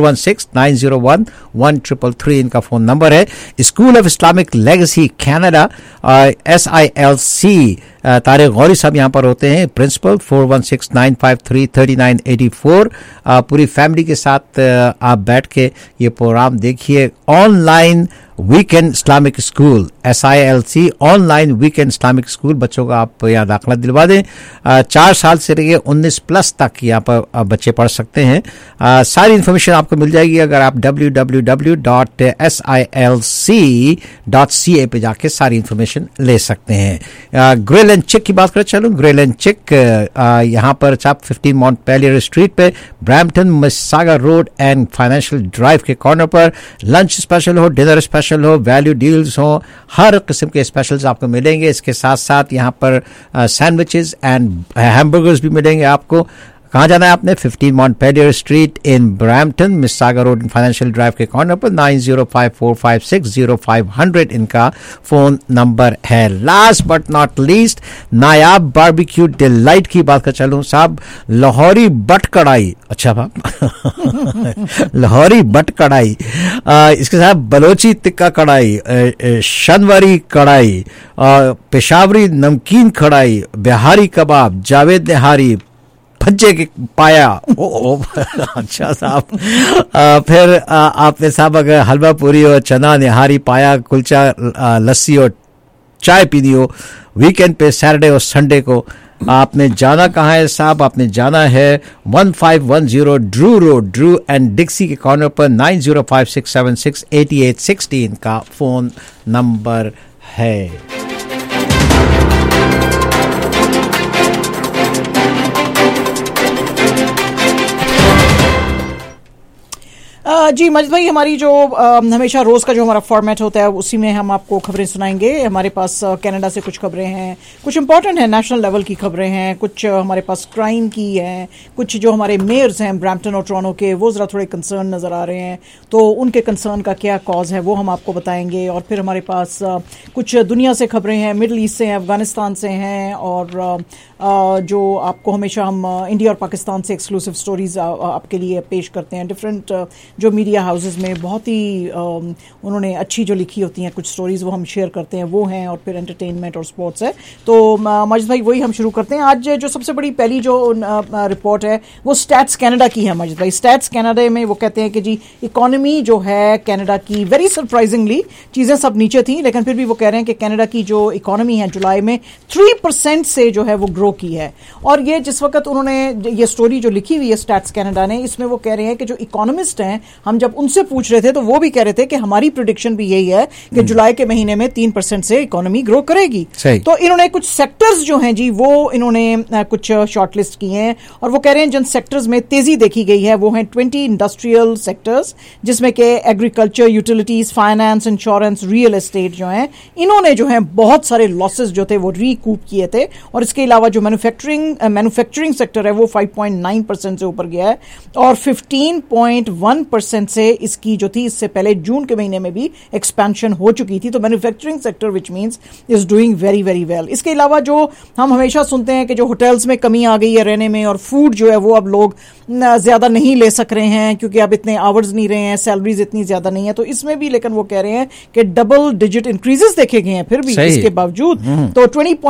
416-901-1333 इनका फोन नंबर है। School of Islamic legacy Canada, SILC, Tariq Ghauri साहब यहाँ पर होते हैं प्रिंसिपल। 416-953-3984। पूरी फैमिली के साथ आप बैठ के ये प्रोग्राम देखिए। Online weekend Islamic school, SILC online weekend Islamic school, बच्चों का आप यहाँ दाखिला दिलवा दें। 4 साल से लेकर 19+ तक यहाँ पर बच्चे पढ़ सकते हैं। सारी इन्फॉर्मेशन आपको मिल जाएगी अगर आप www.silc.ca पे जाके सारी इन्फॉर्मेशन ले सकते हैं। ग्रिल एंड चिक की बात करें, चलो ग्रिल एंड चिक यहाँ पर 15 माउंट पेलियर स्ट्रीट पे, Brampton, Mississauga road and financial drive के कॉर्नर पर। लंच स्पेशल हो, डिनर स्पेशल हो, वैल्यू डील्स हो, हर किस्म के स्पेशल्स आपको मिलेंगे। इसके साथ साथ यहाँ पर सैंडविचेस एंड हैमबर्गर्स भी मिलेंगे आपको। कहाँ जाना है आपने? 15 Montpelier Street in Brampton, Mississauga Road and Financial Drive के कॉर्नर पर 9054560500 इनका फोन नंबर है। Last but not least, Nayab barbecue delight की बात कर चलूं साहब, लाहौरी बट कढ़ाई, अच्छा बाप लाहौरी बट कढ़ाई, इसके साथ बलोची टिक्का कढ़ाई, शनवरी कढ़ाई, पेशावरी नमकीन कढ़ाई, बिहारी कबाब, जावेद निहारी, भज्जे के पाया, अच्छा साहब, फिर आपने साहब अगर हलवा पूरी और चना निहारी पाया, कुलचा, लस्सी और चाय पीनी हो वीकेंड पे, सैटरडे और संडे को, आपने जाना कहाँ है साहब? आपने जाना है 1510 Drew road, Drew and Dixie के कॉर्नर पर 9056768816 का फोन नंबर है। जी मजिद भाई, हमारी जो हमेशा रोज का जो हमारा फॉर्मेट होता है उसी में हम आपको खबरें सुनाएंगे। हमारे पास कनाडा से कुछ खबरें हैं, कुछ इंपॉर्टेंट है, नेशनल लेवल की खबरें हैं, कुछ हमारे पास क्राइम की हैं, कुछ जो हमारे मेयर्स हैं ब्रैम्पटन और टोरंटो के वो ज़रा थोड़े कंसर्न नज़र आ रहे हैं, तो उनके कंसर्न का क्या कॉज है वो हम आपको बताएंगे। और फिर हमारे पास कुछ दुनिया से खबरें हैं, मिडल ईस्ट से हैं, अफगानिस्तान से हैं, और जो आपको हमेशा हम इंडिया और पाकिस्तान से एक्सक्लूसिव स्टोरीज आपके लिए पेश करते हैं। डिफरेंट जो मीडिया हाउसेस में बहुत ही उन्होंने अच्छी जो लिखी होती हैं कुछ स्टोरीज वो हम शेयर करते हैं, वो हैं। और फिर एंटरटेनमेंट और स्पोर्ट्स है। तो मजिद भाई वही हम शुरू करते हैं। आज जो सबसे बड़ी पहली जो रिपोर्ट है वो स्टैट्स कनाडा की है मजिद भाई। स्टैट्स कनाडा में वो कहते हैं कि जी इकोनॉमी जो है कनाडा की, वेरी सरप्राइजिंगली चीज़ें सब नीचे थी लेकिन फिर भी वो कह रहे हैं कि कनाडा की जो इकोनॉमी है जुलाई में 3% से जो है वो ग्रो की है। और ये जिस वक्त उन्होंने ये स्टोरी जो लिखी हुई है स्टैट्स कनाडा ने, इसमें वो कह रहे हैं कि जो इकोनॉमिस्ट हैं, हम जब उनसे पूछ रहे थे तो वो भी कह रहे थे कि हमारी प्रेडिक्शन भी यही है कि जुलाई के महीने में 3% से इकोनॉमी ग्रो करेगी। तो इन्होंने कुछ सेक्टर्स जो हैं जी वो इन्होंने कुछ शॉर्टलिस्ट किए हैं और वो कह रहे हैं जिन सेक्टर्स में तेजी देखी गई है वो हैं 20 इंडस्ट्रियल सेक्टर्स, जिसमें कि agriculture, utilities, finance, insurance, real estate जो हैं, इन्होंने जो है बहुत सारे लॉसेस जो थे वो रीकूप किए थे। और इसके अलावा जो मैन्युफैक्चरिंग सेक्टर है वो 5.9% से ऊपर गया है और 15.1% से इसकी जो थी इससे पहले जून के महीने में भी एक्सपेंशन हो चुकी थी। तो manufacturing sector which means is doing very very well. इसके अलावा जो हम हमेशा सुनते हैं कि जो होटल्स में कमी आ गई है रहने में और फूड जो है वो अब लोग ज्यादा नहीं ले सक रहे हैं क्योंकि अब इतने आवर्स नहीं रहे हैं, सैलरीज इतनी ज्यादा नहीं है, तो इसमें भी लेकिन वो कह रहे हैं कि डबल डिजिट इंक्रीजेस देखे गए हैं फिर भी इसके बावजूद। तो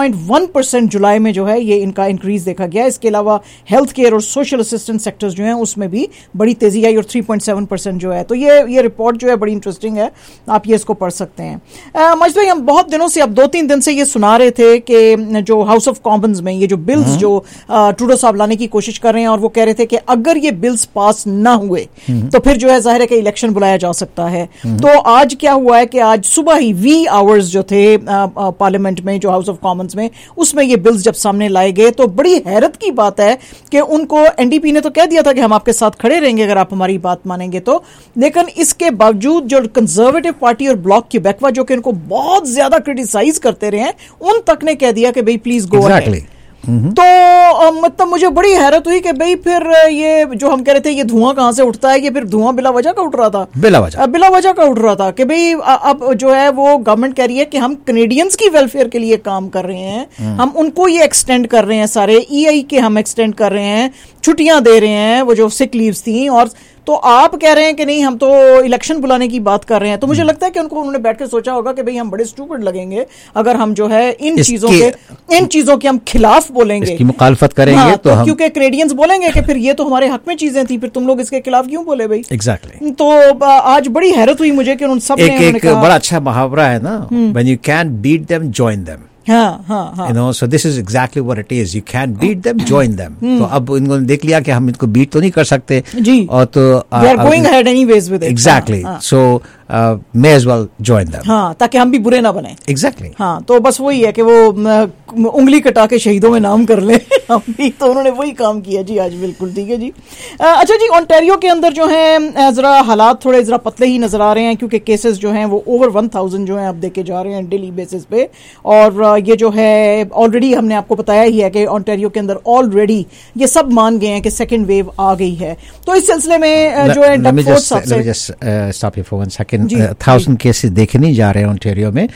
20.1% जुलाई में जो है ये इनका इंक्रीज देखा गया। इसके अलावा हेल्थ केयर और सोशल असिस्टेंस सेक्टर्स जो हैं उसमें भी बड़ी तेजी आई और 3.7% जो है। तो ये रिपोर्ट जो है बड़ी इंटरेस्टिंग है, आप ये इसको पढ़ सकते हैं। मजिद भाई, हम बहुत दिनों से, अब 2-3 दिन से ये सुना रहे थे कि जो हाउस ऑफ कॉमन्स में ये जो बिल्स जो ट्रूडो साहब लाने की कोशिश कर रहे हैं और वो कह रहे थे कि अगर ये बिल्स पास ना हुए तो फिर जो है जाहिर है कि इलेक्शन बुलाया जा सकता है। तो आज क्या हुआ है कि आज सुबह ही वी आवर्स जो थे पार्लियामेंट में, जो हाउस ऑफ कॉमन्स में, उसमें ये बिल्स जब सामने लाए गए तो बड़ी हैरत की बात है कि उनको एनडीपी ने तो कह दिया था कि हम आपके साथ खड़े रहेंगे अगर आप हमारी बात मानेंगे तो, लेकिन इसके बावजूद जो कंजर्वेटिव पार्टी और ब्लॉक क्यूबेक जो कि इनको बहुत ज्यादा क्रिटिसाइज करते रहे हैं, उन तक ने कह दिया कि भाई प्लीज गो अहेड। तो मतलब मुझे बड़ी हैरत हुई कि भाई फिर ये जो हम कह रहे थे ये धुआं कहां से उठता है, ये फिर धुआं बिला वजह का उठ रहा था, बिला वजह का उठ रहा था कि भाई अब जो है वो गवर्नमेंट कह रही है कि हम कनेडियंस की वेलफेयर के लिए काम कर रहे हैं, हम उनको ये एक्सटेंड कर रहे हैं, सारे ईआई के हम एक्सटेंड कर रहे हैं, छुट्टियां दे रहे हैं वो जो सिक लीव्स थी, और तो आप कह रहे हैं कि नहीं हम तो इलेक्शन बुलाने की बात कर रहे हैं। तो मुझे लगता है कि उन्होंने बैठ के सोचा होगा कि भाई हम बड़े स्टूपिड लगेंगे अगर हम जो है इन चीजों के हम खिलाफ बोलेंगे, इसकी मुखालफत करेंगे। हाँ, तो क्योंकि कैनेडियंस बोलेंगे कि फिर ये तो हमारे हक में चीजें थी, फिर तुम लोग इसके खिलाफ क्यों बोले भाई। एग्जैक्टली। तो आज बड़ी हैरत हुई मुझे कि उन सब ने एक बड़ा अच्छा मुहावरा है ना, when you can beat them join them. You know, so this is exactly what it is. You can't beat them, join them. तो अब इन्होंने देख लिया कि हम इनको बीट तो नहीं कर सकते जी, और तो they are going ahead anyways with it. Exactly. So may as well join them. हाँ, ताकि हम भी बुरे ना बने. Exactly. हाँ, तो बस वही है कि वो उंगली कटा के शहीदों में नाम कर ले हम भी, तो उन्होंने वही काम किया जी आज. बिल्कुल ठीक है जी. अच्छा जी, ओंटारियो के अंदर जो है जरा हालात थोड़े जरा पतले ही नजर आ रहे हैं, क्योंकि केसेस जो हैं वो ओवर 1000 जो हैं अब देखे जा रहे हैं डेली बेसिस पे. और ये जो है ऑलरेडी हमने आपको बताया ही है कि ओंटारियो के अंदर ऑलरेडी ये सब मान गए हैं कि सेकेंड वेव आ गई है. तो इस सिलसिले में जो है डकफोर्ड साहब stop you for 1 second. 1000 cases देखे नहीं जा रहे हैं ओंटारियो में.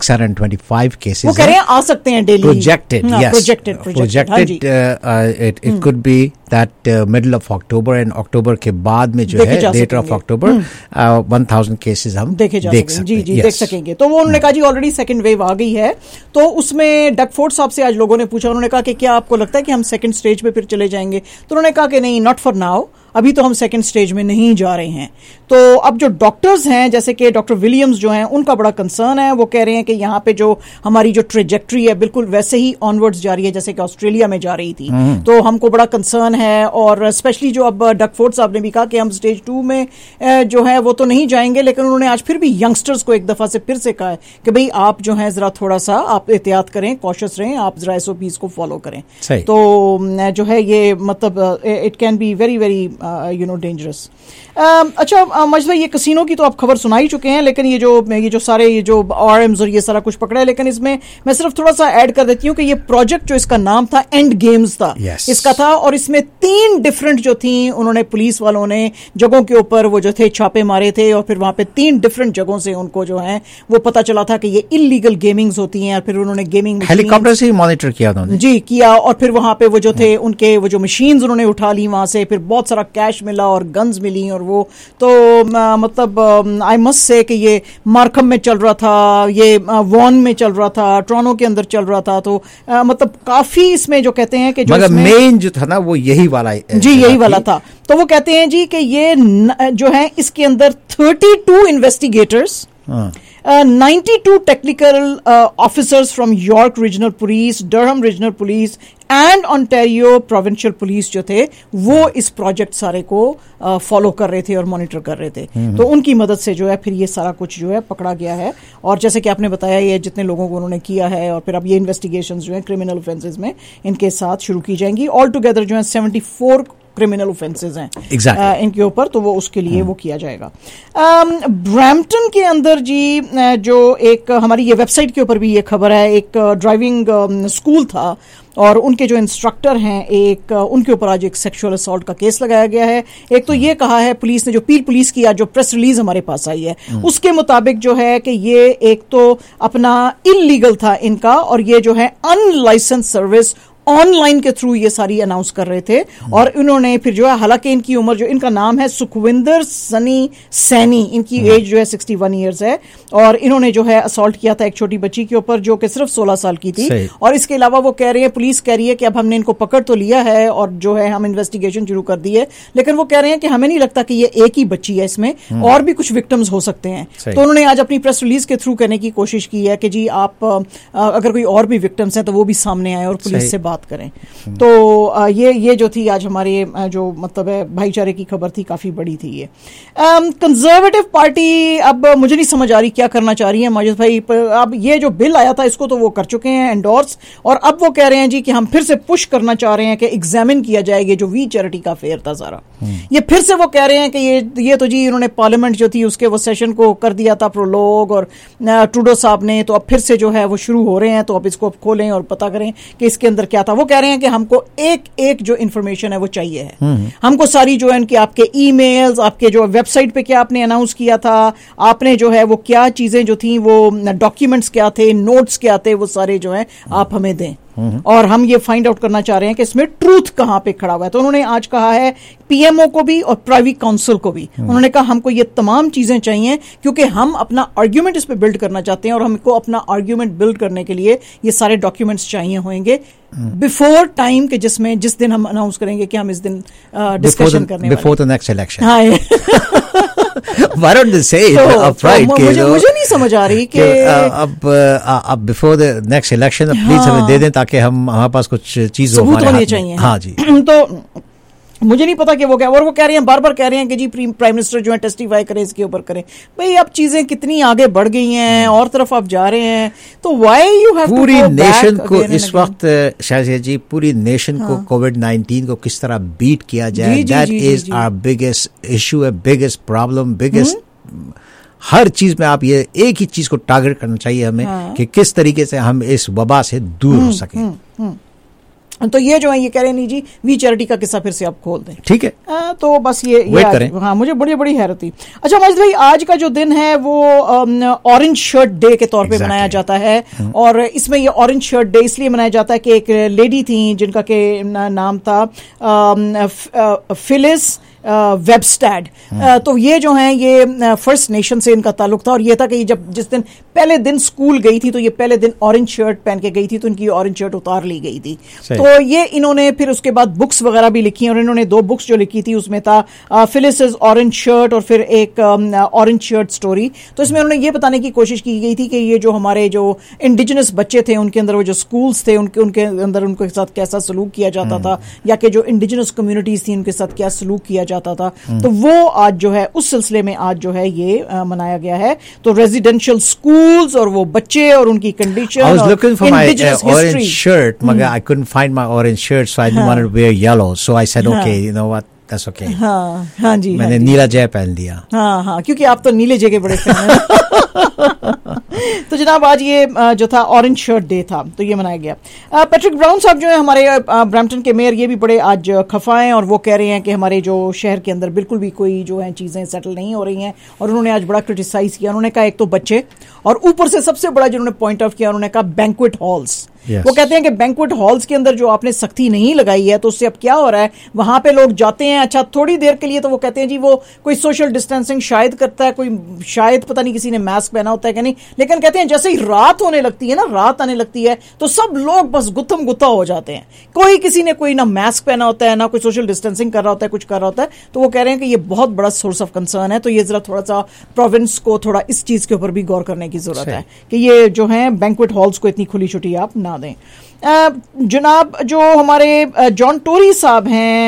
625 केसेस वो कह रहे हैं आ सकते हैं daily. Projected, yes. Projected. It could be that middle of October and October के बाद में जो है later of October 1000 केसेस हम देख सकते हैं. जी देख सकेंगे. तो वो उन्होंने कहा जी ऑलरेडी सेकंड वेव आ गई है. तो उसमें डकफोर्ड साहब से आज लोगों ने पूछा, उन्होंने कहा कि क्या आपको लगता है कि हम सेकंड स्टेज पे फिर चले जाएंगे? तो उन्होंने कहा कि नहीं, नॉट फॉर नाउ, अभी तो हम सेकंड स्टेज में नहीं जा रहे हैं. तो अब जो डॉक्टर्स हैं जैसे कि डॉक्टर विलियम्स जो हैं, उनका बड़ा कंसर्न है. वो कह रहे हैं कि यहाँ पे जो हमारी जो ट्रेजेक्ट्री है बिल्कुल वैसे ही ऑनवर्ड्स जा रही है जैसे कि ऑस्ट्रेलिया में जा रही थी. तो हमको बड़ा कंसर्न है. और स्पेशली जो अब डकफोर्ड साहब ने भी कहा कि हम स्टेज 2 में जो है वो तो नहीं जाएंगे, लेकिन उन्होंने आज फिर भी यंगस्टर्स को एक दफा से फिर से कहा है कि भाई आप जो है जरा थोड़ा सा आप एहतियात करें, कॉशियस रहें, आप जरा SOPs को फॉलो करें. तो जो है ये मतलब it can be very very dangerous. अच्छा मजिद भाई, ये कसिनो की तो आप खबर सुना ही चुके हैं, लेकिन ये जो सारे ये जो RMs और ये सारा कुछ पकड़ा है, लेकिन इसमें मैं सिर्फ थोड़ा सा ऐड कर देती हूँ कि ये प्रोजेक्ट जो इसका नाम था एंड गेम्स था. इसका था, और इसमें 3 डिफरेंट जो थी उन्होंने पुलिस वालों ने जगहों के ऊपर वो जो थे छापे मारे थे, और फिर वहां पे 3 डिफरेंट जगहों से उनको जो है वो पता चला था कि ये इलीगल गेमिंग्स होती हैं. और फिर उन्होंने गेमिंग हेलीकॉप्टर से मॉनिटर किया उन्होंने जी किया, और फिर वहां पे वो जो थे उनके वो जो मशीन्स उन्होंने उठा ली वहां से, फिर बहुत सारा कैश मिला और गन्स मिली. और वो तो मतलब आई मस्ट से कि ये मार्कम में चल रहा था, ये वॉन में चल रहा था, टोरंटो के अंदर चल रहा था. तो मतलब काफी इसमें जो कहते हैं कि जो मेन जो था ना वो यही वाला जी यही वाला था. तो वो कहते हैं जी कि ये जो है इसके अंदर 32 investigators, 92 technical officers from York Regional Police, Durham Regional Police and Ontario Provincial Police जो थे वो इस प्रोजेक्ट सारे को फॉलो कर रहे थे और मॉनिटर कर रहे थे. तो उनकी मदद से जो है फिर ये सारा कुछ जो है पकड़ा गया है. और जैसे कि आपने बताया ये जितने लोगों को उन्होंने किया है, और फिर अब ये इन्वेस्टिगेशंस जो है क्रिमिनल ऑफेंसेस में इनके साथ शुरू की जाएंगी. ऑल टुगेदर जो है 74 क्रिमिनल ऑफेंसेस हैं इनके ऊपर, तो वो उसके लिए वो किया जाएगा. ब्रैम्पटन के अंदर जी जो एक हमारी ये वेबसाइट के ऊपर भी ये खबर है, एक ड्राइविंग स्कूल था और उनके जो इंस्ट्रक्टर हैं एक उनके ऊपर आज एक सेक्सुअल असॉल्ट का केस लगाया गया है. एक तो ये कहा है पुलिस ने, जो पील पुलिस की आज जो प्रेस रिलीज हमारे पास आई है उसके मुताबिक जो है कि ये एक तो अपना इलीगल था इनका, और ये जो है अनलाइसेंस सर्विस ऑनलाइन के थ्रू ये सारी अनाउंस कर रहे थे. और इन्होंने फिर जो है, हालांकि इनकी उम्र जो इनका नाम है सुखविंदर सनी सैनी, इनकी एज जो है 61 ईयर्स है, और इन्होंने जो है असॉल्ट किया था एक छोटी बच्ची के ऊपर जो कि सिर्फ 16 साल की थी. और इसके अलावा वो कह रहे हैं, पुलिस कह रही है कि अब हमने इनको पकड़ तो लिया है और जो है हम इन्वेस्टिगेशन शुरू कर दी है, लेकिन वो कह रहे हैं कि हमें नहीं लगता कि ये एक ही बच्ची है, इसमें और भी कुछ विक्टिम्स हो सकते हैं. तो उन्होंने आज अपनी प्रेस रिलीज के थ्रू कहने की कोशिश की है कि जी आप अगर कोई और भी विक्टिम्स हैं तो वो भी सामने आए और पुलिस से बात करें. तो ये जो थी आज हमारे जो मतलब है भाईचारे की खबर थी, काफी बड़ी थी ये. कंजर्वेटिव पार्टी अब मुझे नहीं समझ आ रही क्या करना चाह रही है माजिद भाई. अब ये जो बिल आया था इसको तो वो कर चुके हैं एंडोर्स, और अब वो कह रहे हैं जी कि हम फिर से पुश करना चाह रहे हैं कि एग्जामिन किया जाएगा जो वी चैरिटी का फेयर था सारा. ये फिर से वो कह रहे हैं कि ये तो जी इन्होंने पार्लियामेंट जो थी उसके वो सेशन को कर दिया था प्रोलोग, और ट्रूडो साहब ने, तो अब फिर से जो है वो शुरू हो रहे हैं, तो अब इसको खोलें और पता करें कि इसके अंदर क्या था. वो कह रहे हैं कि हमको एक जो इंफॉर्मेशन है वो चाहिए है. हमको सारी जो है उनके आपके ईमेल्स, आपके जो वेबसाइट पे क्या आपने अनाउंस किया था, आपने जो है वो क्या चीजें जो थी, वो डॉक्यूमेंट्स क्या थे, नोट्स क्या थे, वो सारे जो है आप हमें दें. और हम ये फाइंड आउट करना चाह रहे हैं कि इसमें ट्रूथ कहां पे खड़ा हुआ है. तो उन्होंने आज कहा है पीएमओ को भी और प्राइवेट काउंसिल को भी, उन्होंने कहा हमको ये तमाम चीजें चाहिए क्योंकि हम अपना आर्ग्यूमेंट इस पे बिल्ड करना चाहते हैं, और हमको अपना आर्ग्यूमेंट बिल्ड करने के लिए ये सारे डॉक्यूमेंट्स चाहिए होंगे बिफोर टाइम के जिस दिन हम अनाउंस करेंगे कि हम इस दिन डिस्कशन करने वाले before the next election. Why don't they say it upright? मुझे नहीं समझ आ रही कि अब before the next election please हमें दे दें ताकि हम हमारे पास कुछ चीज होनी चाहिए. हाँ जी. तो मुझे नहीं पता कि वो क्या, और वो कह रहे हैं, बार बार कह रहे हैं कि जी प्राइम मिनिस्टर जो है टेस्टिफाई करें, इसके ऊपर करें। भाई अब चीजें कितनी आगे बढ़ गई हैं और तरफ आप जा रहे हैं, तो व्हाई यू हैव पूरी नेशन को इस वक्त शायद जी पूरी नेशन को कोविड-19 को किस तरह बीट किया जाए, that is our biggest issue, biggest problem, biggest हर चीज में आप ये एक ही चीज को टारगेट करना चाहिए हमें कि किस तरीके से हम इस वबा से दूर हो सकें। तो ये जो है ये कह रहे हैं नहीं जी वी चैरिटी का किस्सा फिर से आप खोल दें, ठीक है। तो बस ये हाँ मुझे बड़ी बड़ी हैरत थी। अच्छा माजिद भाई, आज का जो दिन है वो ऑरेंज शर्ट डे के तौर पे मनाया जाता है, और इसमें ये ऑरेंज शर्ट डे इसलिए मनाया जाता है कि एक लेडी थी जिनका के नाम था फिलिस वेबस्टैड। तो ये जो है ये फर्स्ट नेशन से इनका ताल्लुक था, और ये था कि जब जिस दिन पहले दिन स्कूल गई थी तो ये पहले दिन ऑरेंज शर्ट पहन के गई थी, तो इनकी ऑरेंज शर्ट उतार ली गई थी। तो ये इन्होंने फिर उसके बाद बुक्स वगैरह भी लिखी, और इन्होंने 2 बुक्स जो लिखी थी उसमें था फिलिस's ऑरेंज शर्ट और फिर एक ऑरेंज शर्ट स्टोरी। तो इसमें उन्होंने ये बताने की कोशिश की गई थी कि ये जो हमारे जो इंडिजिनस बच्चे थे उनके अंदर वो जो स्कूल्स थे उनके अंदर उनके साथ कैसा सलूक किया जाता था, या कि जो इंडिजिनस कम्युनिटीज थी उनके साथ क्या सलूक किया जाता था। तो वो आज जो है उस सिलसिले में आज जो है ये मनाया गया है। तो रेजिडेंशियल स्कूल्स और वो बच्चे और उनकी condition. I was looking for my orange shirt, but I couldn't find my orange shirt, so I didn't want to wear yellow. So I said, okay, you know what, that's okay. हाँ जी, मैंने नीला जय पहन लिया। हाँ, क्योंकि आप तो नीले जय के बड़े फैन हैं। तो जनाब आज ये जो था ऑरेंज शर्ट डे था, तो ये मनाया गया। पैट्रिक ब्राउन साहब जो है हमारे ब्रैम्पटन के मेयर, ये भी बड़े आज खफा हैं, और वो कह रहे हैं कि हमारे जो शहर के अंदर बिल्कुल भी कोई जो है चीजें सेटल नहीं हो रही हैं, और उन्होंने आज बड़ा क्रिटिसाइज किया। उन्होंने कहा एक तो बच्चे, और ऊपर से सबसे बड़ा जिन्होंने पॉइंट आउट किया उन्होंने कहा बैंक्वेट हॉल्स। वो कहते हैं कि बैंक्वेट हॉल्स के अंदर जो आपने सख्ती नहीं लगाई है तो उससे अब क्या हो रहा है, वहां पे लोग जाते हैं अच्छा थोड़ी देर के लिए, तो वो कहते हैं जी वो कोई सोशल डिस्टेंसिंग शायद करता है, कोई शायद पता नहीं किसी ने मास्क पहना होता है कि नहीं, लेकिन कहते हैं जैसे ही रात होने लगती है ना, रात आने लगती है तो सब लोग बस गुत्थम गुत्था हो जाते हैं। कोई किसी ने कोई ना मास्क पहना होता है, ना कोई सोशल डिस्टेंसिंग कर रहा होता है, कुछ कर रहा होता है। तो वो कह रहे हैं कि ये बहुत बड़ा सोर्स ऑफ कंसर्न है। तो ये जरा थोड़ा सा प्रोविंस को थोड़ा इस चीज के ऊपर भी गौर करने की जरूरत है कि ये जो है बैंक्वेट हॉल्स को इतनी खुली छुट्टी आप ना दें। जनाब जो हमारे जॉन टोरी साहब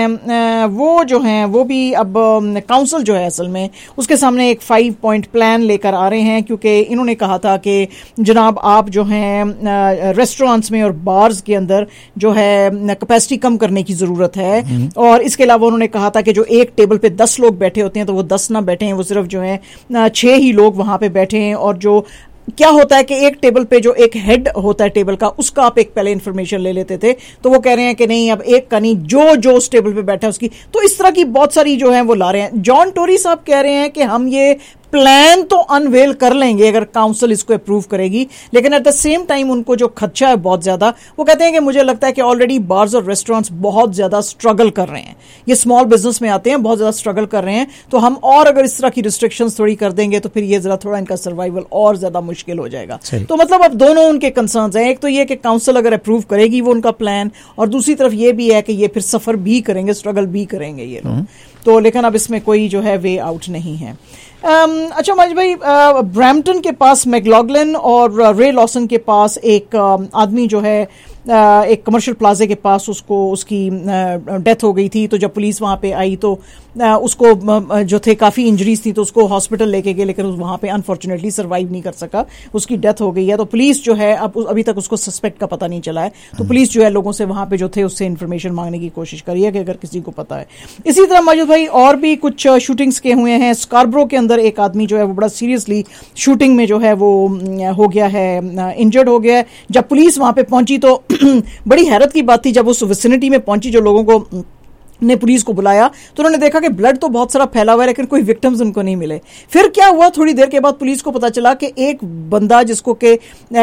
हैं वो जो हैं वो भी अब काउंसिल जो है असल में उसके सामने एक 5 पॉइंट प्लान लेकर आ रहे हैं, क्योंकि इन्होंने कहा था कि जनाब आप जो हैं रेस्टोरेंट्स में और बार्स के अंदर जो है कैपेसिटी कम करने की जरूरत है। और इसके अलावा उन्होंने कहा था कि जो एक टेबल पे 10 लोग बैठे होते हैं तो वो 10 ना बैठे हैं, वो सिर्फ जो है 6 ही लोग वहां पे बैठे हैं। और जो क्या होता है कि एक टेबल पे जो एक हेड होता है टेबल का, उसका आप एक पहले इन्फॉर्मेशन ले लेते थे, तो वो कह रहे हैं कि नहीं अब एक का नहीं, जो उस टेबल पे बैठा है उसकी। तो इस तरह की बहुत सारी जो है वो ला रहे हैं। जॉन टोरी साहब कह रहे हैं कि हम ये प्लान तो अनवेल कर लेंगे अगर काउंसिल इसको अप्रूव करेगी, लेकिन एट द सेम टाइम उनको जो खदशा है बहुत ज्यादा, वो कहते हैं कि मुझे लगता है कि ऑलरेडी बार्स और रेस्टोरेंट्स बहुत ज्यादा स्ट्रगल कर रहे हैं, ये स्मॉल बिजनेस में आते हैं, बहुत ज्यादा स्ट्रगल कर रहे हैं। तो हम और अगर इस तरह की रिस्ट्रिक्शंस थोड़ी कर देंगे तो फिर ये जरा थोड़ा इनका सर्वाइवल और ज्यादा मुश्किल हो जाएगा। तो मतलब अब दोनों उनके कंसर्न्स हैं, एक तो ये कि काउंसिल अगर अप्रूव करेगी वो उनका प्लान, और दूसरी तरफ ये भी है कि ये फिर सफर भी करेंगे, स्ट्रगल भी करेंगे ये लोग। तो लेकिन अब इसमें कोई जो है वे आउट नहीं है। अच्छा माजिद भाई, ब्रैम्पटन के पास मैक्लॉगलिन और रे लॉसन के पास एक आदमी जो है एक कमर्शियल प्लाजे के पास उसकी डेथ हो गई थी। तो जब पुलिस वहां पे आई तो उसको जो थे काफी इंजरीज थी, तो उसको हॉस्पिटल लेके गए, लेकिन वहां पे अनफॉर्चुनेटली सर्वाइव नहीं कर सका, उसकी डेथ हो गई है। तो पुलिस जो है अभी तक उसको सस्पेक्ट का पता नहीं चला है। तो पुलिस जो है लोगों से वहां पे जो थे उससे इन्फॉर्मेशन मांगने की कोशिश करी है कि अगर किसी को पता है। इसी तरह माजिद भाई और भी कुछ शूटिंग्स के हुए हैं। स्कारब्रो के अंदर एक आदमी जो है वो बड़ा सीरियसली शूटिंग में जो है वो हो गया है, इंजर्ड हो गया है। जब पुलिस वहां पे पहुंची तो बड़ी हैरत की बात थी, जब उस विसिनिटी में पहुंची जो लोगों को ने पुलिस को बुलाया तो उन्होंने देखा कि ब्लड तो बहुत सारा फैला हुआ है, लेकिन कोई विक्टिम्स उनको नहीं मिले। फिर क्या हुआ, थोड़ी देर के बाद पुलिस को पता चला कि एक बंदा जिसको के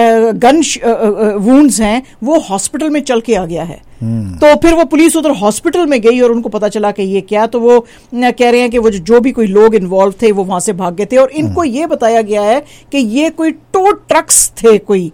गन वुंड्स हैं वो हॉस्पिटल में चल के आ गया है। तो फिर वो पुलिस उधर हॉस्पिटल में गई और उनको पता चला कि ये क्या, तो वो कह रहे हैं कि वो जो भी कोई लोग इन्वॉल्व थे वो वहां से भाग गए थे। और इनको ये बताया गया है कि ये कोई टो ट्रक्स थे, कोई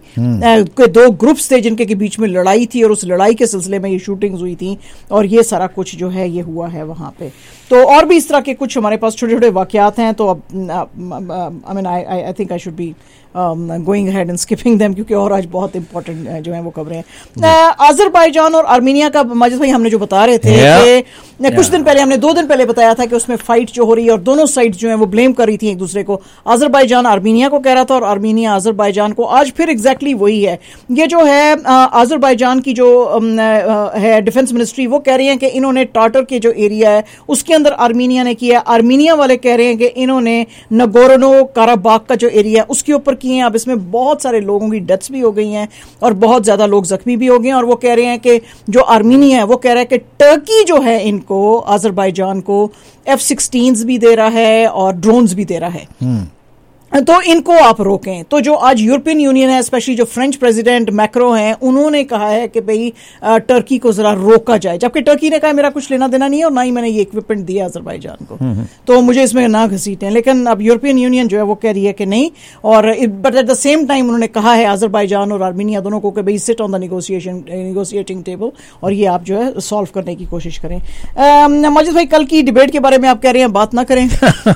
2 ग्रुप्स थे जिनके के बीच में लड़ाई थी, और उस लड़ाई के सिलसिले में ये शूटिंग्स हुई थी, और ये सारा कुछ जो है ये हुआ है वहां पे। तो और भी इस तरह के कुछ हमारे पास छोटे छोटे वाकयात हैं। तो अब I think I should be going ahead and skipping them, क्योंकि और आज बहुत इंपॉर्टेंट जो है वो खबरें हैं। अजरबैजान और आर्मीनिया का माजिद भाई हमने जो बता रहे थे कि कुछ दिन पहले, हमने 2 दिन पहले बताया था कि उसमें फाइट जो हो रही है और दोनों साइड जो है वो ब्लेम कर रही थी एक दूसरे को। अजरबैजान आर्मीनिया को कह रहा था और आर्मीनिया अजरबैजान को। आज फिर एग्जैक्टली वही है। ये जो है अजरबैजान की जो है डिफेंस मिनिस्ट्री, वो कह रही है कि इन्होंने टाटर के जो एरिया है उसके अंदर आर्मीनिया ने किया। आर्मीनिया वाले कह रहे हैं कि इन्होंने नगोर्नो काराबाख का जो एरिया उसके ऊपर किए हैं। अब इसमें बहुत सारे लोगों की डेथ्स भी हो गई हैं और बहुत ज्यादा लोग जख्मी भी हो गए हैं। और वो कह रहे हैं कि जो आर्मीनिया है वो कह रहा है कि टर्की जो है इनको, अजरबैजान को F-16s भी दे रहा है और ड्रोन्स भी दे रहा है, तो इनको आप रोकें। तो जो आज यूरोपियन यूनियन है, स्पेशली जो फ्रेंच प्रेसिडेंट मैक्रो हैं, उन्होंने कहा है कि भाई टर्की को जरा रोका जाए, जबकि टर्की ने कहा मेरा कुछ लेना देना नहीं है और ना ही मैंने ये इक्विपमेंट दिया अजरबैजान को, तो मुझे इसमें ना घसीटें। लेकिन अब यूरोपियन यूनियन जो है वो कह रही है कि नहीं। और but at the same time उन्होंने कहा है अजरबैजान और आर्मीनिया दोनों को कि भाई sit on the negotiating table और ये आप जो है सॉल्व करने की कोशिश करें। माजिद भाई, कल की डिबेट के बारे में आप कह रहे हैं बात ना करें,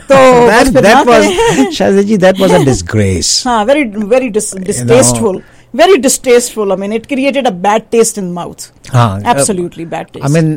तो that was a disgrace. Very distasteful. Very distasteful. I mean, it created a bad taste in the mouth. Absolutely bad taste. I mean,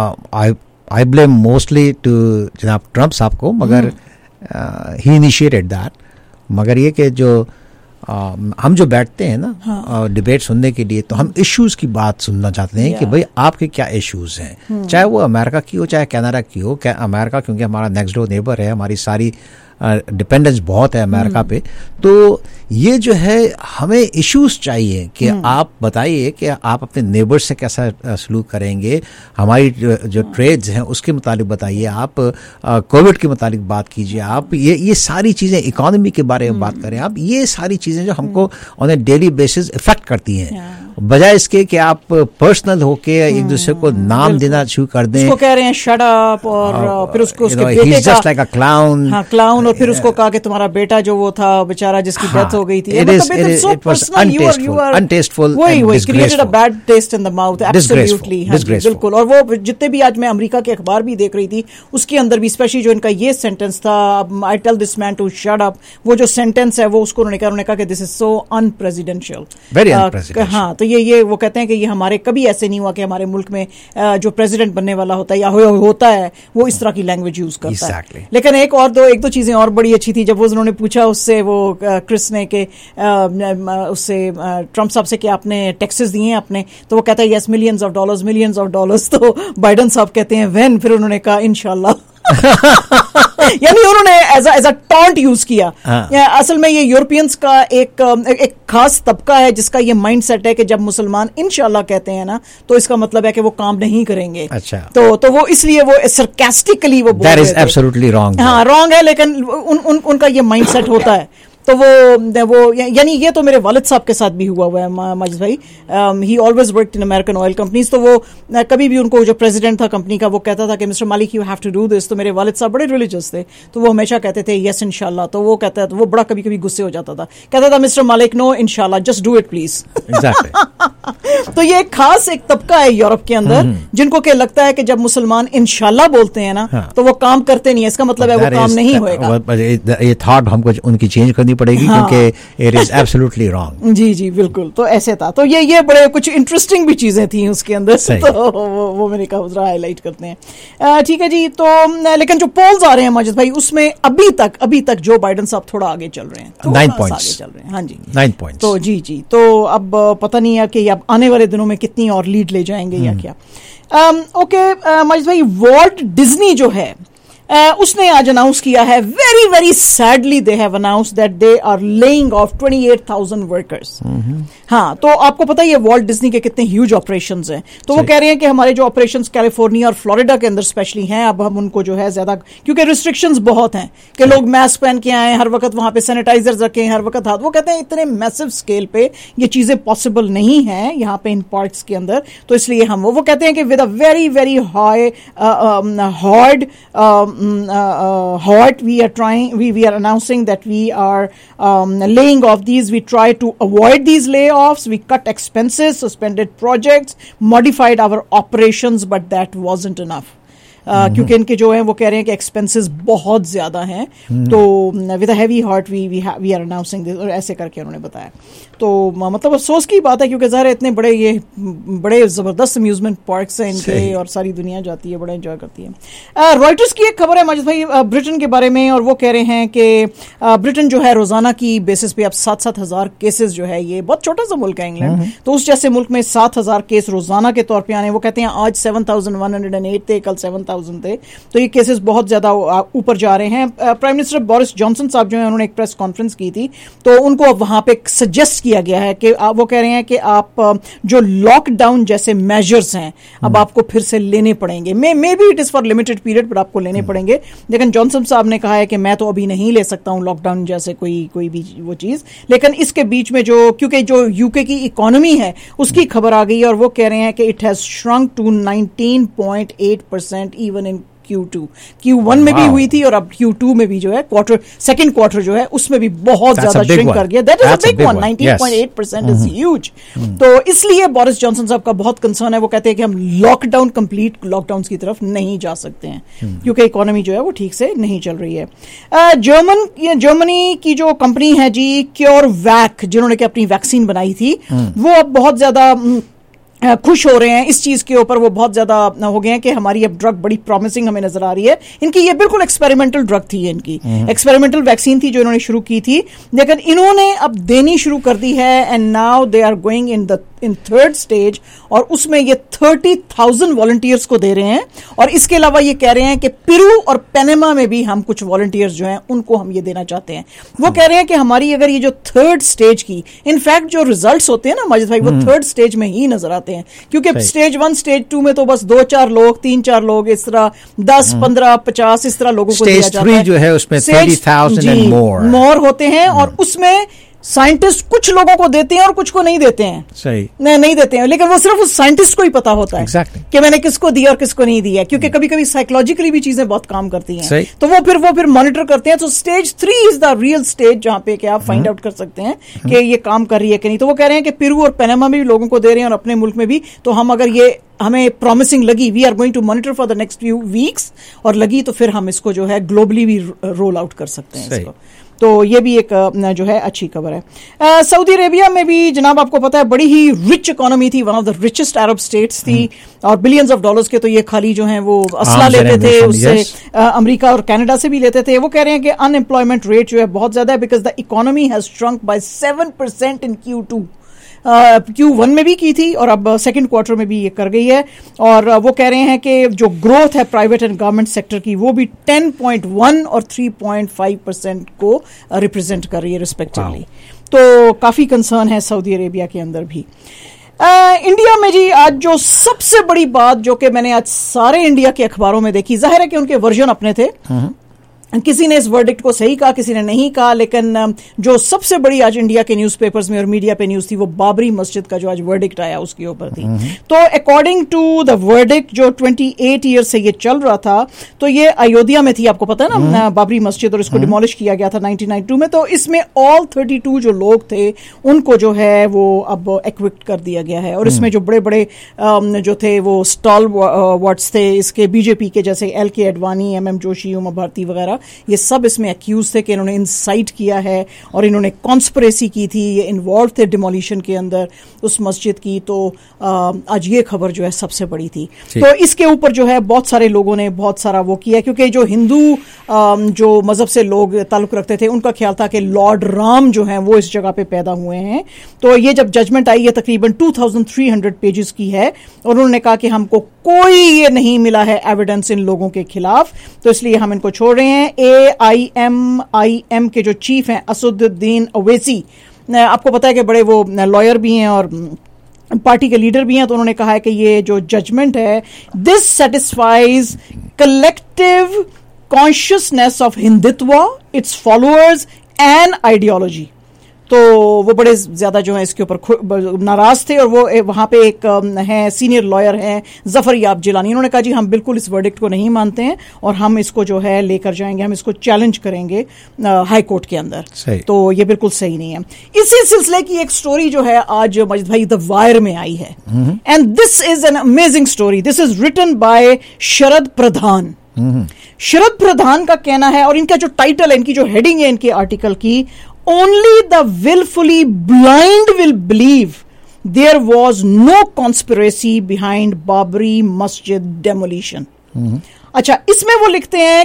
I blame mostly to जनाब ट्रम्प साहब को, मगर he initiated that. मगर ये कि जो हम जो बैठते हैं ना डिबेट सुनने के लिए, तो हम इश्यूज की बात सुनना चाहते हैं कि भाई आपके क्या इश्यूज हैं, चाहे वो अमेरिका की हो चाहे कनाडा की हो। अमेरिका क्योंकि हमारा नेक्स्ट डोर नेबर है, हमारी सारी डिपेंडेंस बहुत है अमेरिका पे, तो ये जो है हमें इश्यूज चाहिए कि आप बताइए कि आप अपने नेबर से कैसा सलूक करेंगे, हमारी जो ट्रेड्स हैं उसके मुतालिक बताइए, आप कोविड के मुतालिक बात कीजिए, आप ये सारी चीज़ें, इकोनॉमी के बारे में बात करें आप, ये सारी चीज़ें जो हमको on a daily basis affect करती हैं, बजाय इसके कि आप पर्सनल होके एक दूसरे को नाम देना शुरू कर दें। उसको कह रहे हैं शट अप, और फिर उसको उसके बेटे का, just like a clown, clown, और फिर उसको कहा कि तुम्हारा बेटा जो वो था बेचारा जिसकी डेथ हो गई थी। It was untasteful. वही created a bad taste in the mouth. Absolutely. बिल्कुल। और वो जितने भी आज मैं अमेरिका के अखबार भी देख रही थी, उसके अंदर भी स्पेशली जो इनका ये सेंटेंस था, I tell this man to shut up, वो जो सेंटेंस है वो उसको उन्होंने कहा कि this is so unpresidential, very unpresidential. हाँ, तो ये वो कहते हैं कि ये हमारे कभी ऐसे नहीं हुआ कि हमारे मुल्क में जो प्रेसिडेंट बनने वाला होता है या होता है वो इस तरह की लैंग्वेज यूज करता है। लेकिन एक दो चीजें और बड़ी अच्छी थी। जब उन्होंने पूछा उससे, वो क्रिस ने के उससे ट्रम्प साहब से कि आपने टैक्सेस दिए हैं अपने, तो वो कहता है यस, मिलियंस ऑफ डॉलर्स। तो बाइडन साहब कहते हैं व्हेन, फिर उन्होंने कहा इंशाल्लाह। यानी उन्होंने एज अ टॉन्ट यूज किया। असल में ये यूरोपियंस का एक खास तबका है जिसका ये माइंडसेट है कि जब मुसलमान इंशाल्लाह कहते हैं ना, तो इसका मतलब है कि वो काम नहीं करेंगे। अच्छा, तो वो इसलिए वो सरकास्टिकली वो दैट इज एब्सोल्युटली रॉन्ग। हाँ, रॉन्ग है, लेकिन उनका ये माइंडसेट होता है। तो वो यानी ये तो मेरे वालिद साहब के साथ भी हुआ है माजिद भाई। He always worked in American oil companies. तो वो कभी भी उनको जो प्रेसिडेंट था कंपनी का, वो कहता था कि mister Malik you have to do this. तो मेरे वालिद साहब बड़े रिलीजियस थे, तो वो हमेशा कहते थे यस इंशाल्लाह। तो वो कहता था, वो बड़ा कभी कभी गुस्से हो जाता था, कहता था मिस्टर मालिक नो इंशाल्लाह, जस्ट डू इट प्लीज। तो ये खास एक तबका है यूरोप के अंदर जिनको के लगता है कि जब मुसलमान इंशाल्लाह बोलते हैं ना, तो वो काम करते नहीं है, इसका मतलब है वो काम नहीं होएगा। ये थॉट हमको उनकी चेंज करनी पड़ेगी, क्योंकि इट इज एब्सोल्युटली रॉन्ग। जी बिल्कुल। तो ऐसे था। तो ये बड़े कुछ इंटरेस्टिंग भी चीजें थी उसके अंदर, तो वो मैंने कहा जरा हाईलाइट करते हैं। ठीक है जी। तो लेकिन जो पोल्स आ रहे हैं माजिद भाई, उसमें अभी तक जो बाइडन साहब थोड़ा आगे चल रहे हैं, 9 पॉइंट्स चल रहे हैं। हाँ जी, 9 पॉइंट्स। तो जी तो अब पता नहीं है कि अब आने वाले दिनों में कितनी और लीड ले जाएंगे या क्या। ओके माजिद भाई, वॉल्ट डिज्नी जो है उसने आज अनाउंस किया है, very very sadly they have announced that they are laying off 28,000 workers. हाँ, तो आपको पता ही है वॉल्ट डिज्नी के कितने ह्यूज ऑपरेशंस हैं। तो वो कह रहे हैं कि हमारे जो ऑपरेशंस कैलिफोर्निया और फ्लोरिडा के अंदर स्पेशली हैं, अब हम उनको जो है ज्यादा, क्योंकि रिस्ट्रिक्शंस बहुत हैं कि लोग मास्क पहन के आए, हर वक्त वहां पे सैनिटाइजर्स रखें, हर वक्त हाथ। वो कहते हैं इतने मैसिव स्केल पे ये चीजें पॉसिबल नहीं है यहाँ पे इन पार्ट्स के अंदर, तो इसलिए हम वो कहते हैं कि with a very very high hot, we are announcing that we are laying off these. We try to avoid these layoffs. We cut expenses, suspended projects, modified our operations, but that wasn't enough. क्योंकि इनके जो है वो कह रहे हैं कि expenses बहुत ज्यादा हैं, तो with a heavy heart we are announcing this, और ऐसे करके उन्होंने बताया। तो मतलब अफसोस की बात है, क्योंकि ज़ाहिर है इतने बड़े जबरदस्त अम्यूजमेंट पार्क्स हैं इनके, और सारी दुनिया जाती है, बड़ा एंजॉय करती है। रॉयटर्स की एक खबर है माजिद भाई ब्रिटेन के बारे में, और वो कह रहे हैं कि ब्रिटेन जो है रोजाना की बेसिस पे अब 7,000 केसेस जो है, ये बहुत छोटा सा मुल्क है इंग्लैंड, तो उस जैसे मुल्क में 7,000 केस रोजाना के तौर पे आने। वो कहते हैं आज 7,108 थे, कल 7,000 थे, तो ये केसेस बहुत ज्यादा ऊपर जा रहे हैं। प्राइम मिनिस्टर बोरिस जॉनसन साहब जो है उन्होंने एक प्रेस कॉन्फ्रेंस की थी, तो उनको अब वहां पे सजेस्ट किया गया है कि वो कह रहे हैं कि आप जो लॉकडाउन जैसे मेजर्स हैं अब आपको फिर से लेने पड़ेंगे। Maybe it is for limited period, but आपको लेने पड़ेंगे। लेकिन जॉनसन साहब ने कहा है कि मैं तो अभी नहीं ले सकता हूं लॉकडाउन जैसे कोई भी वो चीज, लेकिन इसके बीच में क्योंकि जो यूके की इकोनॉमी है उसकी खबर आ गई है, और वो कह रहे हैं कि it has shrunk to 19.8% even in Q2। Q1 में भी हुई थी, और अब Q2 में भी जो है सेकंड क्वार्टर जो है उसमें भी बहुत ज्यादा श्रिंक कर गया। That is a big one, 19.8% is huge. तो इसलिए बोरिस जॉनसन साहब का बहुत कंसर्न है, वो कहते हैं कि हम लॉकडाउन, कंप्लीट लॉकडाउन की तरफ नहीं जा सकते हैं, क्योंकि इकोनॉमी जो है वो ठीक से नहीं चल रही है। जर्मनी की जो कंपनी है जी क्योरवैक, जिन्होंने कि अपनी वैक्सीन बनाई थी, वो अब बहुत ज्यादा खुश हो रहे हैं इस चीज के ऊपर, वो बहुत ज्यादा हो गए हैं कि हमारी अब ड्रग बड़ी प्रॉमिसिंग हमें नजर आ रही है। इनकी ये बिल्कुल एक्सपेरिमेंटल ड्रग थी, इनकी एक्सपेरिमेंटल वैक्सीन थी जो इन्होंने शुरू की थी, लेकिन इन्होंने अब देनी शुरू कर दी है, and now they are going in third stage, और उसमें ये 30,000 वॉलंटियर्स को दे रहे हैं। और इसके अलावा ये कह रहे हैं कि पेरू और पनामा में भी हम कुछ वॉलंटियर्स जो हैं उनको हम ये देना चाहते हैं। वो कह रहे हैं कि हमारी अगर ये जो थर्ड स्टेज की, इनफैक्ट जो रिजल्ट्स होते हैं ना माजिद भाई, वो थर्ड स्टेज में ही नजर आते हैं, क्योंकि स्टेज 1 स्टेज 2 में तो बस 2-4 लोग 3-4 लोग इस तरह 10, 15, 50 इस तरह लोगों को दिया जाता है। स्टेज 3 जो है उसमें 30,000 एंड मोर होते हैं, और उसमें साइंटिस्ट कुछ लोगों को देते हैं और कुछ को नहीं देते हैं। सही नहीं देते हैं, लेकिन वो सिर्फ उस साइंटिस्ट को ही पता होता है कि मैंने किसको दिया और किसको नहीं दिया, क्योंकि कभी कभी साइकोलॉजिकली भी चीजें बहुत काम करती हैं, तो वो फिर मॉनिटर करते हैं। तो stage 3 is the real stage, जहां पे कि आप फाइंड आउट कर सकते हैं कि ये काम कर रही है कि नहीं। तो वो कह रहे हैं कि पेरू और पनामा में भी लोगों को दे रहे हैं और अपने मुल्क में भी, तो हम अगर ये हमें प्रॉमिसिंग लगी, we are going to monitor for the next few weeks, और लगी तो फिर हम इसको जो है ग्लोबली भी रोल आउट कर सकते हैं इसको। तो ये भी एक जो है अच्छी खबर है। सऊदी अरेबिया में भी जनाब आपको पता है बड़ी ही रिच इकोनॉमी थी, one of the richest Arab states थी, और बिलियंस ऑफ डॉलर्स के तो ये खाली जो हैं वो असला लेते थे, उससे अमेरिका और कनाडा से भी लेते थे। वो कह रहे हैं कि अनएम्प्लॉयमेंट रेट जो है बहुत ज्यादा है, because the economy has shrunk by 7% in Q2। Q1 में भी की थी, और अब सेकंड क्वार्टर में भी ये कर गई है। और वो कह रहे हैं कि जो ग्रोथ है प्राइवेट एंड गवर्नमेंट सेक्टर की, वो भी 10.1 और 3.5% को रिप्रेजेंट कर रही है रिस्पेक्टिवली। तो काफी कंसर्न है सऊदी अरेबिया के अंदर भी। इंडिया में जी आज जो सबसे बड़ी बात जो कि मैंने आज सारे इंडिया के अखबारों में देखी, जाहिर है कि उनके वर्जन अपने थे, किसी ने इस वर्डिक्ट को सही कहा, किसी ने नहीं कहा, लेकिन जो सबसे बड़ी आज इंडिया के न्यूज़पेपर्स में और मीडिया पे न्यूज़ थी वो बाबरी मस्जिद का जो आज वर्डिक्ट आया उसके ऊपर थी। तो अकॉर्डिंग टू द वर्डिक्ट जो 28 ईयर से ये चल रहा था, तो ये अयोध्या में थी, आपको पता है ना बाबरी मस्जिद, और इसको डिमोलिश किया गया था 1992 में। तो इसमें ऑल 32 जो लोग थे उनको जो है वो अब एक्विक्ट कर दिया गया है, और इसमें जो बड़े बड़े जो थे वो स्टॉल वर्ड्स थे इसके, बीजेपी के जैसे LK अडवाणी, MM जोशी, उमा भारती वगैरह, ये सब इसमें एक्यूज थे कि इन्होंने इंसाइट किया है और इन्होंने कॉन्स्पिरेसी की थी, ये इन्वॉल्व थे डिमोलिशन के अंदर उस मस्जिद की। तो आज ये खबर जो है सबसे बड़ी थी। तो इसके ऊपर जो है बहुत सारे लोगों ने बहुत सारा वो किया, क्योंकि जो हिंदू जो मजहब से लोग ताल्लुक रखते थे उनका ख्याल था कि लॉर्ड राम जो हैं वो इस जगह पे पैदा हुए हैं। तो ये जब जजमेंट आई, ये तकरीबन 2300 पेजेस की है, और उन्होंने कहा कि हमको कोई ये नहीं मिला है एविडेंस इन लोगों के खिलाफ, तो इसलिए हम इनको छोड़ रहे हैं। AIMIM के जो चीफ हैं असदुद्दीन अवैसी, आपको पता है कि बड़े वो लॉयर भी हैं और पार्टी के लीडर भी हैं, तो उन्होंने कहा है कि ये जो जजमेंट है, this satisfies collective consciousness of Hindutva, its followers and ideology. तो वो बड़े ज्यादा जो है इसके ऊपर नाराज थे। और वो वहां पे एक है सीनियर लॉयर हैं जफर याब जिलानी, इन्होंने कहा जी हम बिल्कुल इस वर्डिक्ट को नहीं मानते हैं और हम इसको जो है लेकर जाएंगे, हम इसको चैलेंज करेंगे हाई कोर्ट के अंदर। तो ये बिल्कुल सही नहीं है। इसी सिलसिले की एक स्टोरी जो है आज मजिद भाई द वायर में आई है, and this is an amazing story. This is written by Sharad Pradhan. Sharad Pradhan का कहना है, और इनका जो टाइटल है, इनकी जो हेडिंग है इनके आर्टिकल की, only the wilfully blind will believe there was no conspiracy behind Babri Masjid demolition. अच्छा, इसमें वो लिखते हैं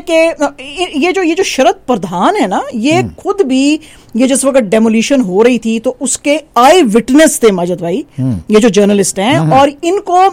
कि ये जो शरद प्रधान है ना, ये खुद भी ये जिस वक्त डेमोलिशन हो रही थी तो उसके आई विटनेस थे माजिद भाई, ये जो जर्नलिस्ट हैं, और इनको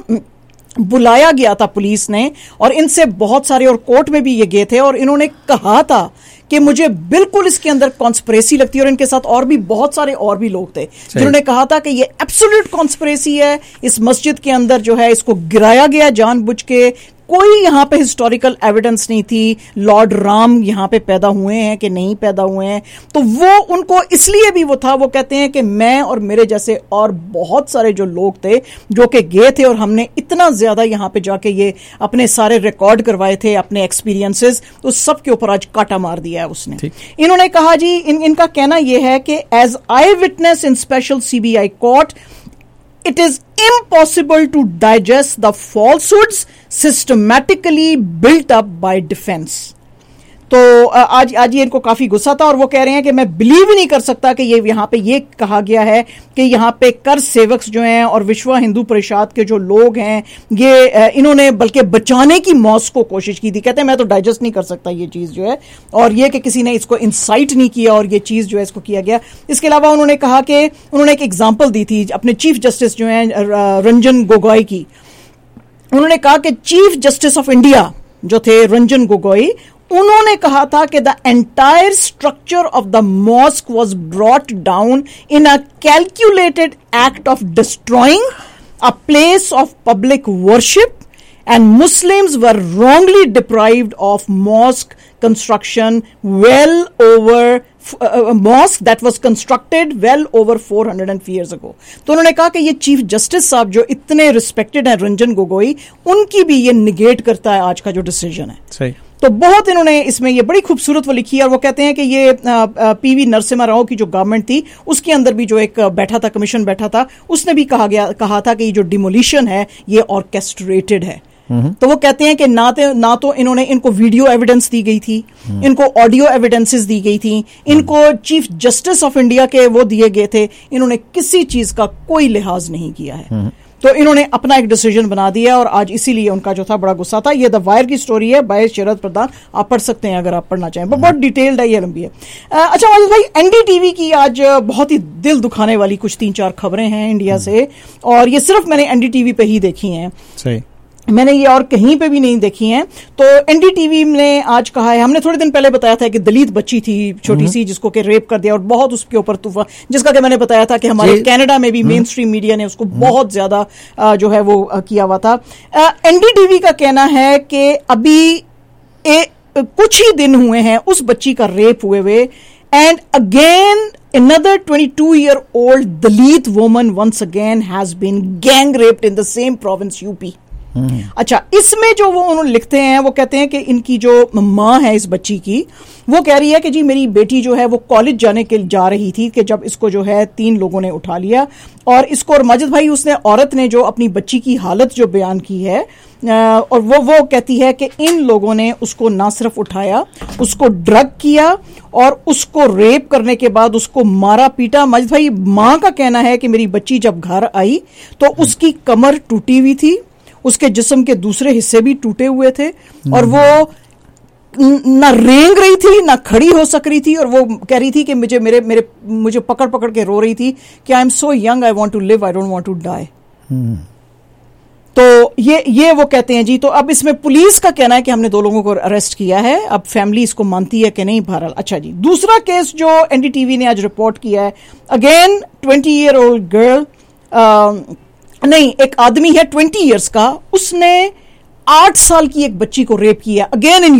बुलाया गया था पुलिस ने, और इनसे बहुत सारे, और कोर्ट में भी ये गए थे, और इन्होंने कहा था कि मुझे बिल्कुल इसके अंदर कॉन्स्पिरेसी लगती है। और इनके साथ और भी बहुत सारे और भी लोग थे जिन्होंने कहा था कि ये एब्सोल्यूट कॉन्स्पिरेसी है, इस मस्जिद के अंदर जो है इसको गिराया गया जानबूझ के, कोई यहाँ पे हिस्टोरिकल एविडेंस नहीं थी, लॉर्ड राम यहाँ पे पैदा हुए हैं कि नहीं पैदा हुए हैं। तो वो उनको इसलिए भी वो था, वो कहते हैं कि मैं और मेरे जैसे और बहुत सारे जो लोग थे जो कि गए थे, और हमने इतना ज्यादा यहाँ पे जाके ये अपने सारे रिकॉर्ड करवाए थे, अपने एक्सपीरियंसेस, उस सब के ऊपर आज काटा मार दिया है उसने। इन्होंने कहा जी, इनका कहना यह है कि as I witness in special CBI court, it is impossible to digest the falsehoods systematically built up by defense। तो आज ये इनको काफी गुस्सा था, और वो कह रहे हैं कि मैं बिलीव ही नहीं कर सकता कि ये यहाँ पे ये कहा गया है कि यहाँ पे कर सेवक जो हैं और विश्व हिंदू परिषद के जो लोग हैं, ये इन्होंने बल्कि बचाने की मॉस्क को कोशिश की थी। कहते हैं मैं तो डाइजेस्ट नहीं कर सकता ये चीज जो है, और ये कि किसी ने इसको इंसाइट नहीं किया और ये चीज जो है इसको किया गया। इसके अलावा उन्होंने कहा कि उन्होंने एक एग्जाम्पल दी थी अपने चीफ जस्टिस जो है रंजन गोगोई की। उन्होंने कहा कि चीफ जस्टिस ऑफ इंडिया जो थे रंजन गोगोई, उन्होंने कहा था कि the entire structure of the mosque was brought down in a calculated act of destroying a place of public worship, and Muslims were wrongly deprived of mosque construction well over mosque that was constructed well over 400 years ago। तो उन्होंने कहा कि ये chief justice साहब जो इतने respected हैं रंजन गोगोई, उनकी भी ये निगेट करता है आज का जो डिसीजन है। सही। तो बहुत इन्होंने इसमें ये बड़ी खूबसूरत वो लिखी है, और वो कहते हैं कि ये पीवी नरसिम्हा राव की जो गवर्नमेंट थी उसके अंदर भी जो एक बैठा था, कमीशन बैठा था, उसने भी कहा था कि ये जो डिमोलिशन है ये ऑर्केस्ट्रेटेड है। तो वो कहते हैं कि ना तो इनको वीडियो एविडेंस दी गई थी, इनको ऑडियो एविडेंसेस दी गई थी, इनको चीफ जस्टिस ऑफ इंडिया के वो दिए गए थे, इन्होंने किसी चीज का कोई लिहाज नहीं किया है। तो इन्होंने अपना एक डिसीजन बना दिया, और आज इसीलिए उनका जो था बड़ा गुस्सा था। ये द वायर की स्टोरी है बाय शरद प्रधान, आप पढ़ सकते हैं अगर आप पढ़ना चाहें, बहुत डिटेल्ड है, ये लंबी है। अच्छा माजिद भाई, एनडीटीवी की आज बहुत ही दिल दुखाने वाली कुछ 3-4 खबरें हैं इंडिया से, और ये सिर्फ मैंने एनडीटीवी पे ही देखी हैं। सही, मैंने ये और कहीं पे भी नहीं देखी हैं। तो एनडीटीवी ने आज कहा है, हमने थोड़े दिन पहले बताया था कि दलित बच्ची थी छोटी सी जिसको कि रेप कर दिया, और बहुत उसके ऊपर तूफान, जिसका कि मैंने बताया था कि हमारे कनाडा में भी मेन स्ट्रीम मीडिया ने उसको बहुत ज्यादा जो है वो किया हुआ था। एनडीटीवी का कहना है कि अभी कुछ ही दिन हुए हैं उस बच्ची का रेप हुए, and again another 22-year-old Dalit woman once again has been gang raped in the same province UP। अच्छा, इसमें जो वो उन्होंने लिखते हैं, वो कहते हैं कि इनकी जो माँ है इस बच्ची की, वो कह रही है कि जी मेरी बेटी जो है वो कॉलेज जाने के जा रही थी कि जब इसको जो है 3 लोगों ने उठा लिया, और इसको, और माजिद भाई उसने, औरत ने जो अपनी बच्ची की हालत जो बयान की है, और वो कहती है कि इन लोगों ने उसको ना सिर्फ उठाया, उसको ड्रग किया और उसको रेप करने के बाद उसको मारा पीटा। माजिद भाई, माँ का कहना है कि मेरी बच्ची जब घर आई तो उसकी कमर टूटी हुई थी, उसके जिस्म के दूसरे हिस्से भी टूटे हुए थे, और वो ना रेंग रही थी ना खड़ी हो सक रही थी, और वो कह रही थी कि मुझे पकड़ पकड़ के रो रही थी कि I am so young, I want to live, I don't want to die. तो ये वो कहते हैं जी। तो अब इसमें पुलिस का कहना है कि हमने 2 लोगों को अरेस्ट किया है, अब फैमिली इसको मानती है कि नहीं, बहरहाल। अच्छा जी, दूसरा केस जो एनडीटीवी ने आज रिपोर्ट किया है, अगेन 20-year-old गर्ल, नहीं, एक आदमी है 20 years का, उसने 8 साल की एक बच्ची को रेप किया, again in UP.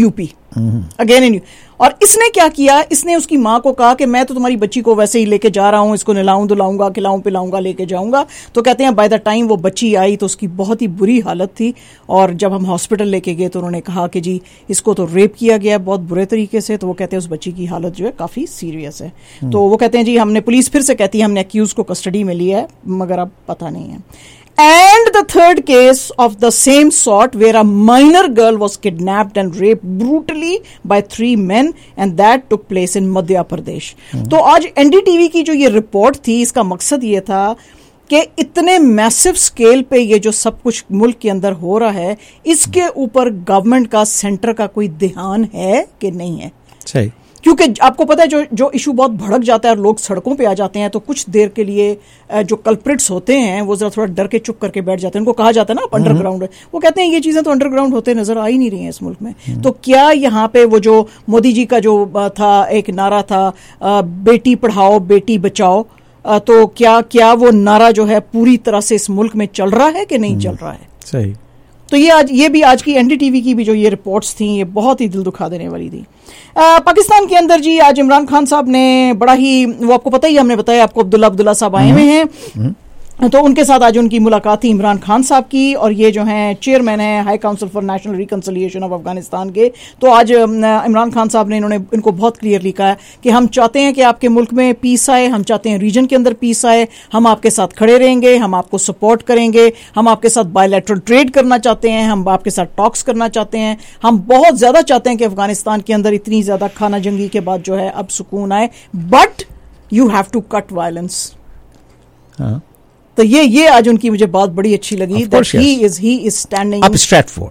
Again in और इसने क्या किया, इसने उसकी माँ को कहा कि मैं तो तुम्हारी बच्ची को वैसे ही लेके जा रहा हूं, इसको नहलाऊं धुलाऊंगा खिलाऊं पिलाऊंगा लेके जाऊंगा। तो कहते हैं बाय द टाइम वो बच्ची आई तो उसकी बहुत ही बुरी हालत थी, और जब हम हॉस्पिटल लेके गए तो उन्होंने कहा कि जी इसको तो रेप किया गया है बहुत बुरे तरीके से। तो वो कहते हैं उस बच्ची की हालत जो है काफी सीरियस है। तो वो कहते हैं जी हमने, पुलिस फिर से कहती है हमने अक्यूज को कस्टडी में लिया है, मगर अब पता नहीं है। And the third case of the same sort where a minor girl was kidnapped and raped brutally by 3 men and that took place in Madhya Pradesh. तो आज NDTV की जो ये रिपोर्ट थी, इसका मकसद ये था कि इतने मैसिव स्केल पे ये जो सब कुछ मुल्क के अंदर हो रहा है, इसके ऊपर गवर्नमेंट का, सेंटर का कोई ध्यान है कि नहीं है। सही, क्योंकि आपको पता है जो इशू बहुत भड़क जाता है और लोग सड़कों पे आ जाते हैं, तो कुछ देर के लिए जो कल्प्रिट्स होते हैं वो जरा थोड़ा डर के चुप करके बैठ जाते हैं। उनको कहा जाता है ना आप अंडरग्राउंड है, वो कहते हैं ये चीजें तो अंडरग्राउंड होते नजर आ ही नहीं रही हैं इस मुल्क में। तो क्या यहाँ पे वो जो मोदी जी का जो था एक नारा था बेटी पढ़ाओ बेटी बचाओ, तो क्या वो नारा जो है पूरी तरह से इस मुल्क में चल रहा है कि नहीं चल रहा है। सही। तो ये भी आज की एनडीटीवी की भी जो ये रिपोर्ट्स थी ये बहुत ही दिल दुखा देने वाली थी। पाकिस्तान के अंदर जी आज इमरान खान साहब ने बड़ा ही, वो आपको पता ही, हमने बताया आपको, अब्दुल्ला साहब आए हुए हैं, तो उनके साथ आज उनकी मुलाकात थी इमरान खान साहब की, और ये जो हैं चेयरमैन हैं high council for national reconciliation of Afghanistan के। तो आज इमरान खान साहब ने इनको बहुत क्लियरली कहा कि हम चाहते हैं कि आपके मुल्क में पीस आए, हम चाहते हैं रीजन के अंदर पीस आए, हम आपके साथ खड़े रहेंगे, हम आपको सपोर्ट करेंगे, हम आपके साथ बायलैटरल ट्रेड करना चाहते हैं, हम आपके साथ टॉक्स करना चाहते हैं, हम बहुत ज्यादा चाहते हैं कि अफगानिस्तान के अंदर इतनी ज्यादा खाना जंगी के बाद जो है अब सुकून आए, but you have to cut violence. तो ये आज उनकी मुझे बात बड़ी अच्छी लगी, that he is standing up straightforward.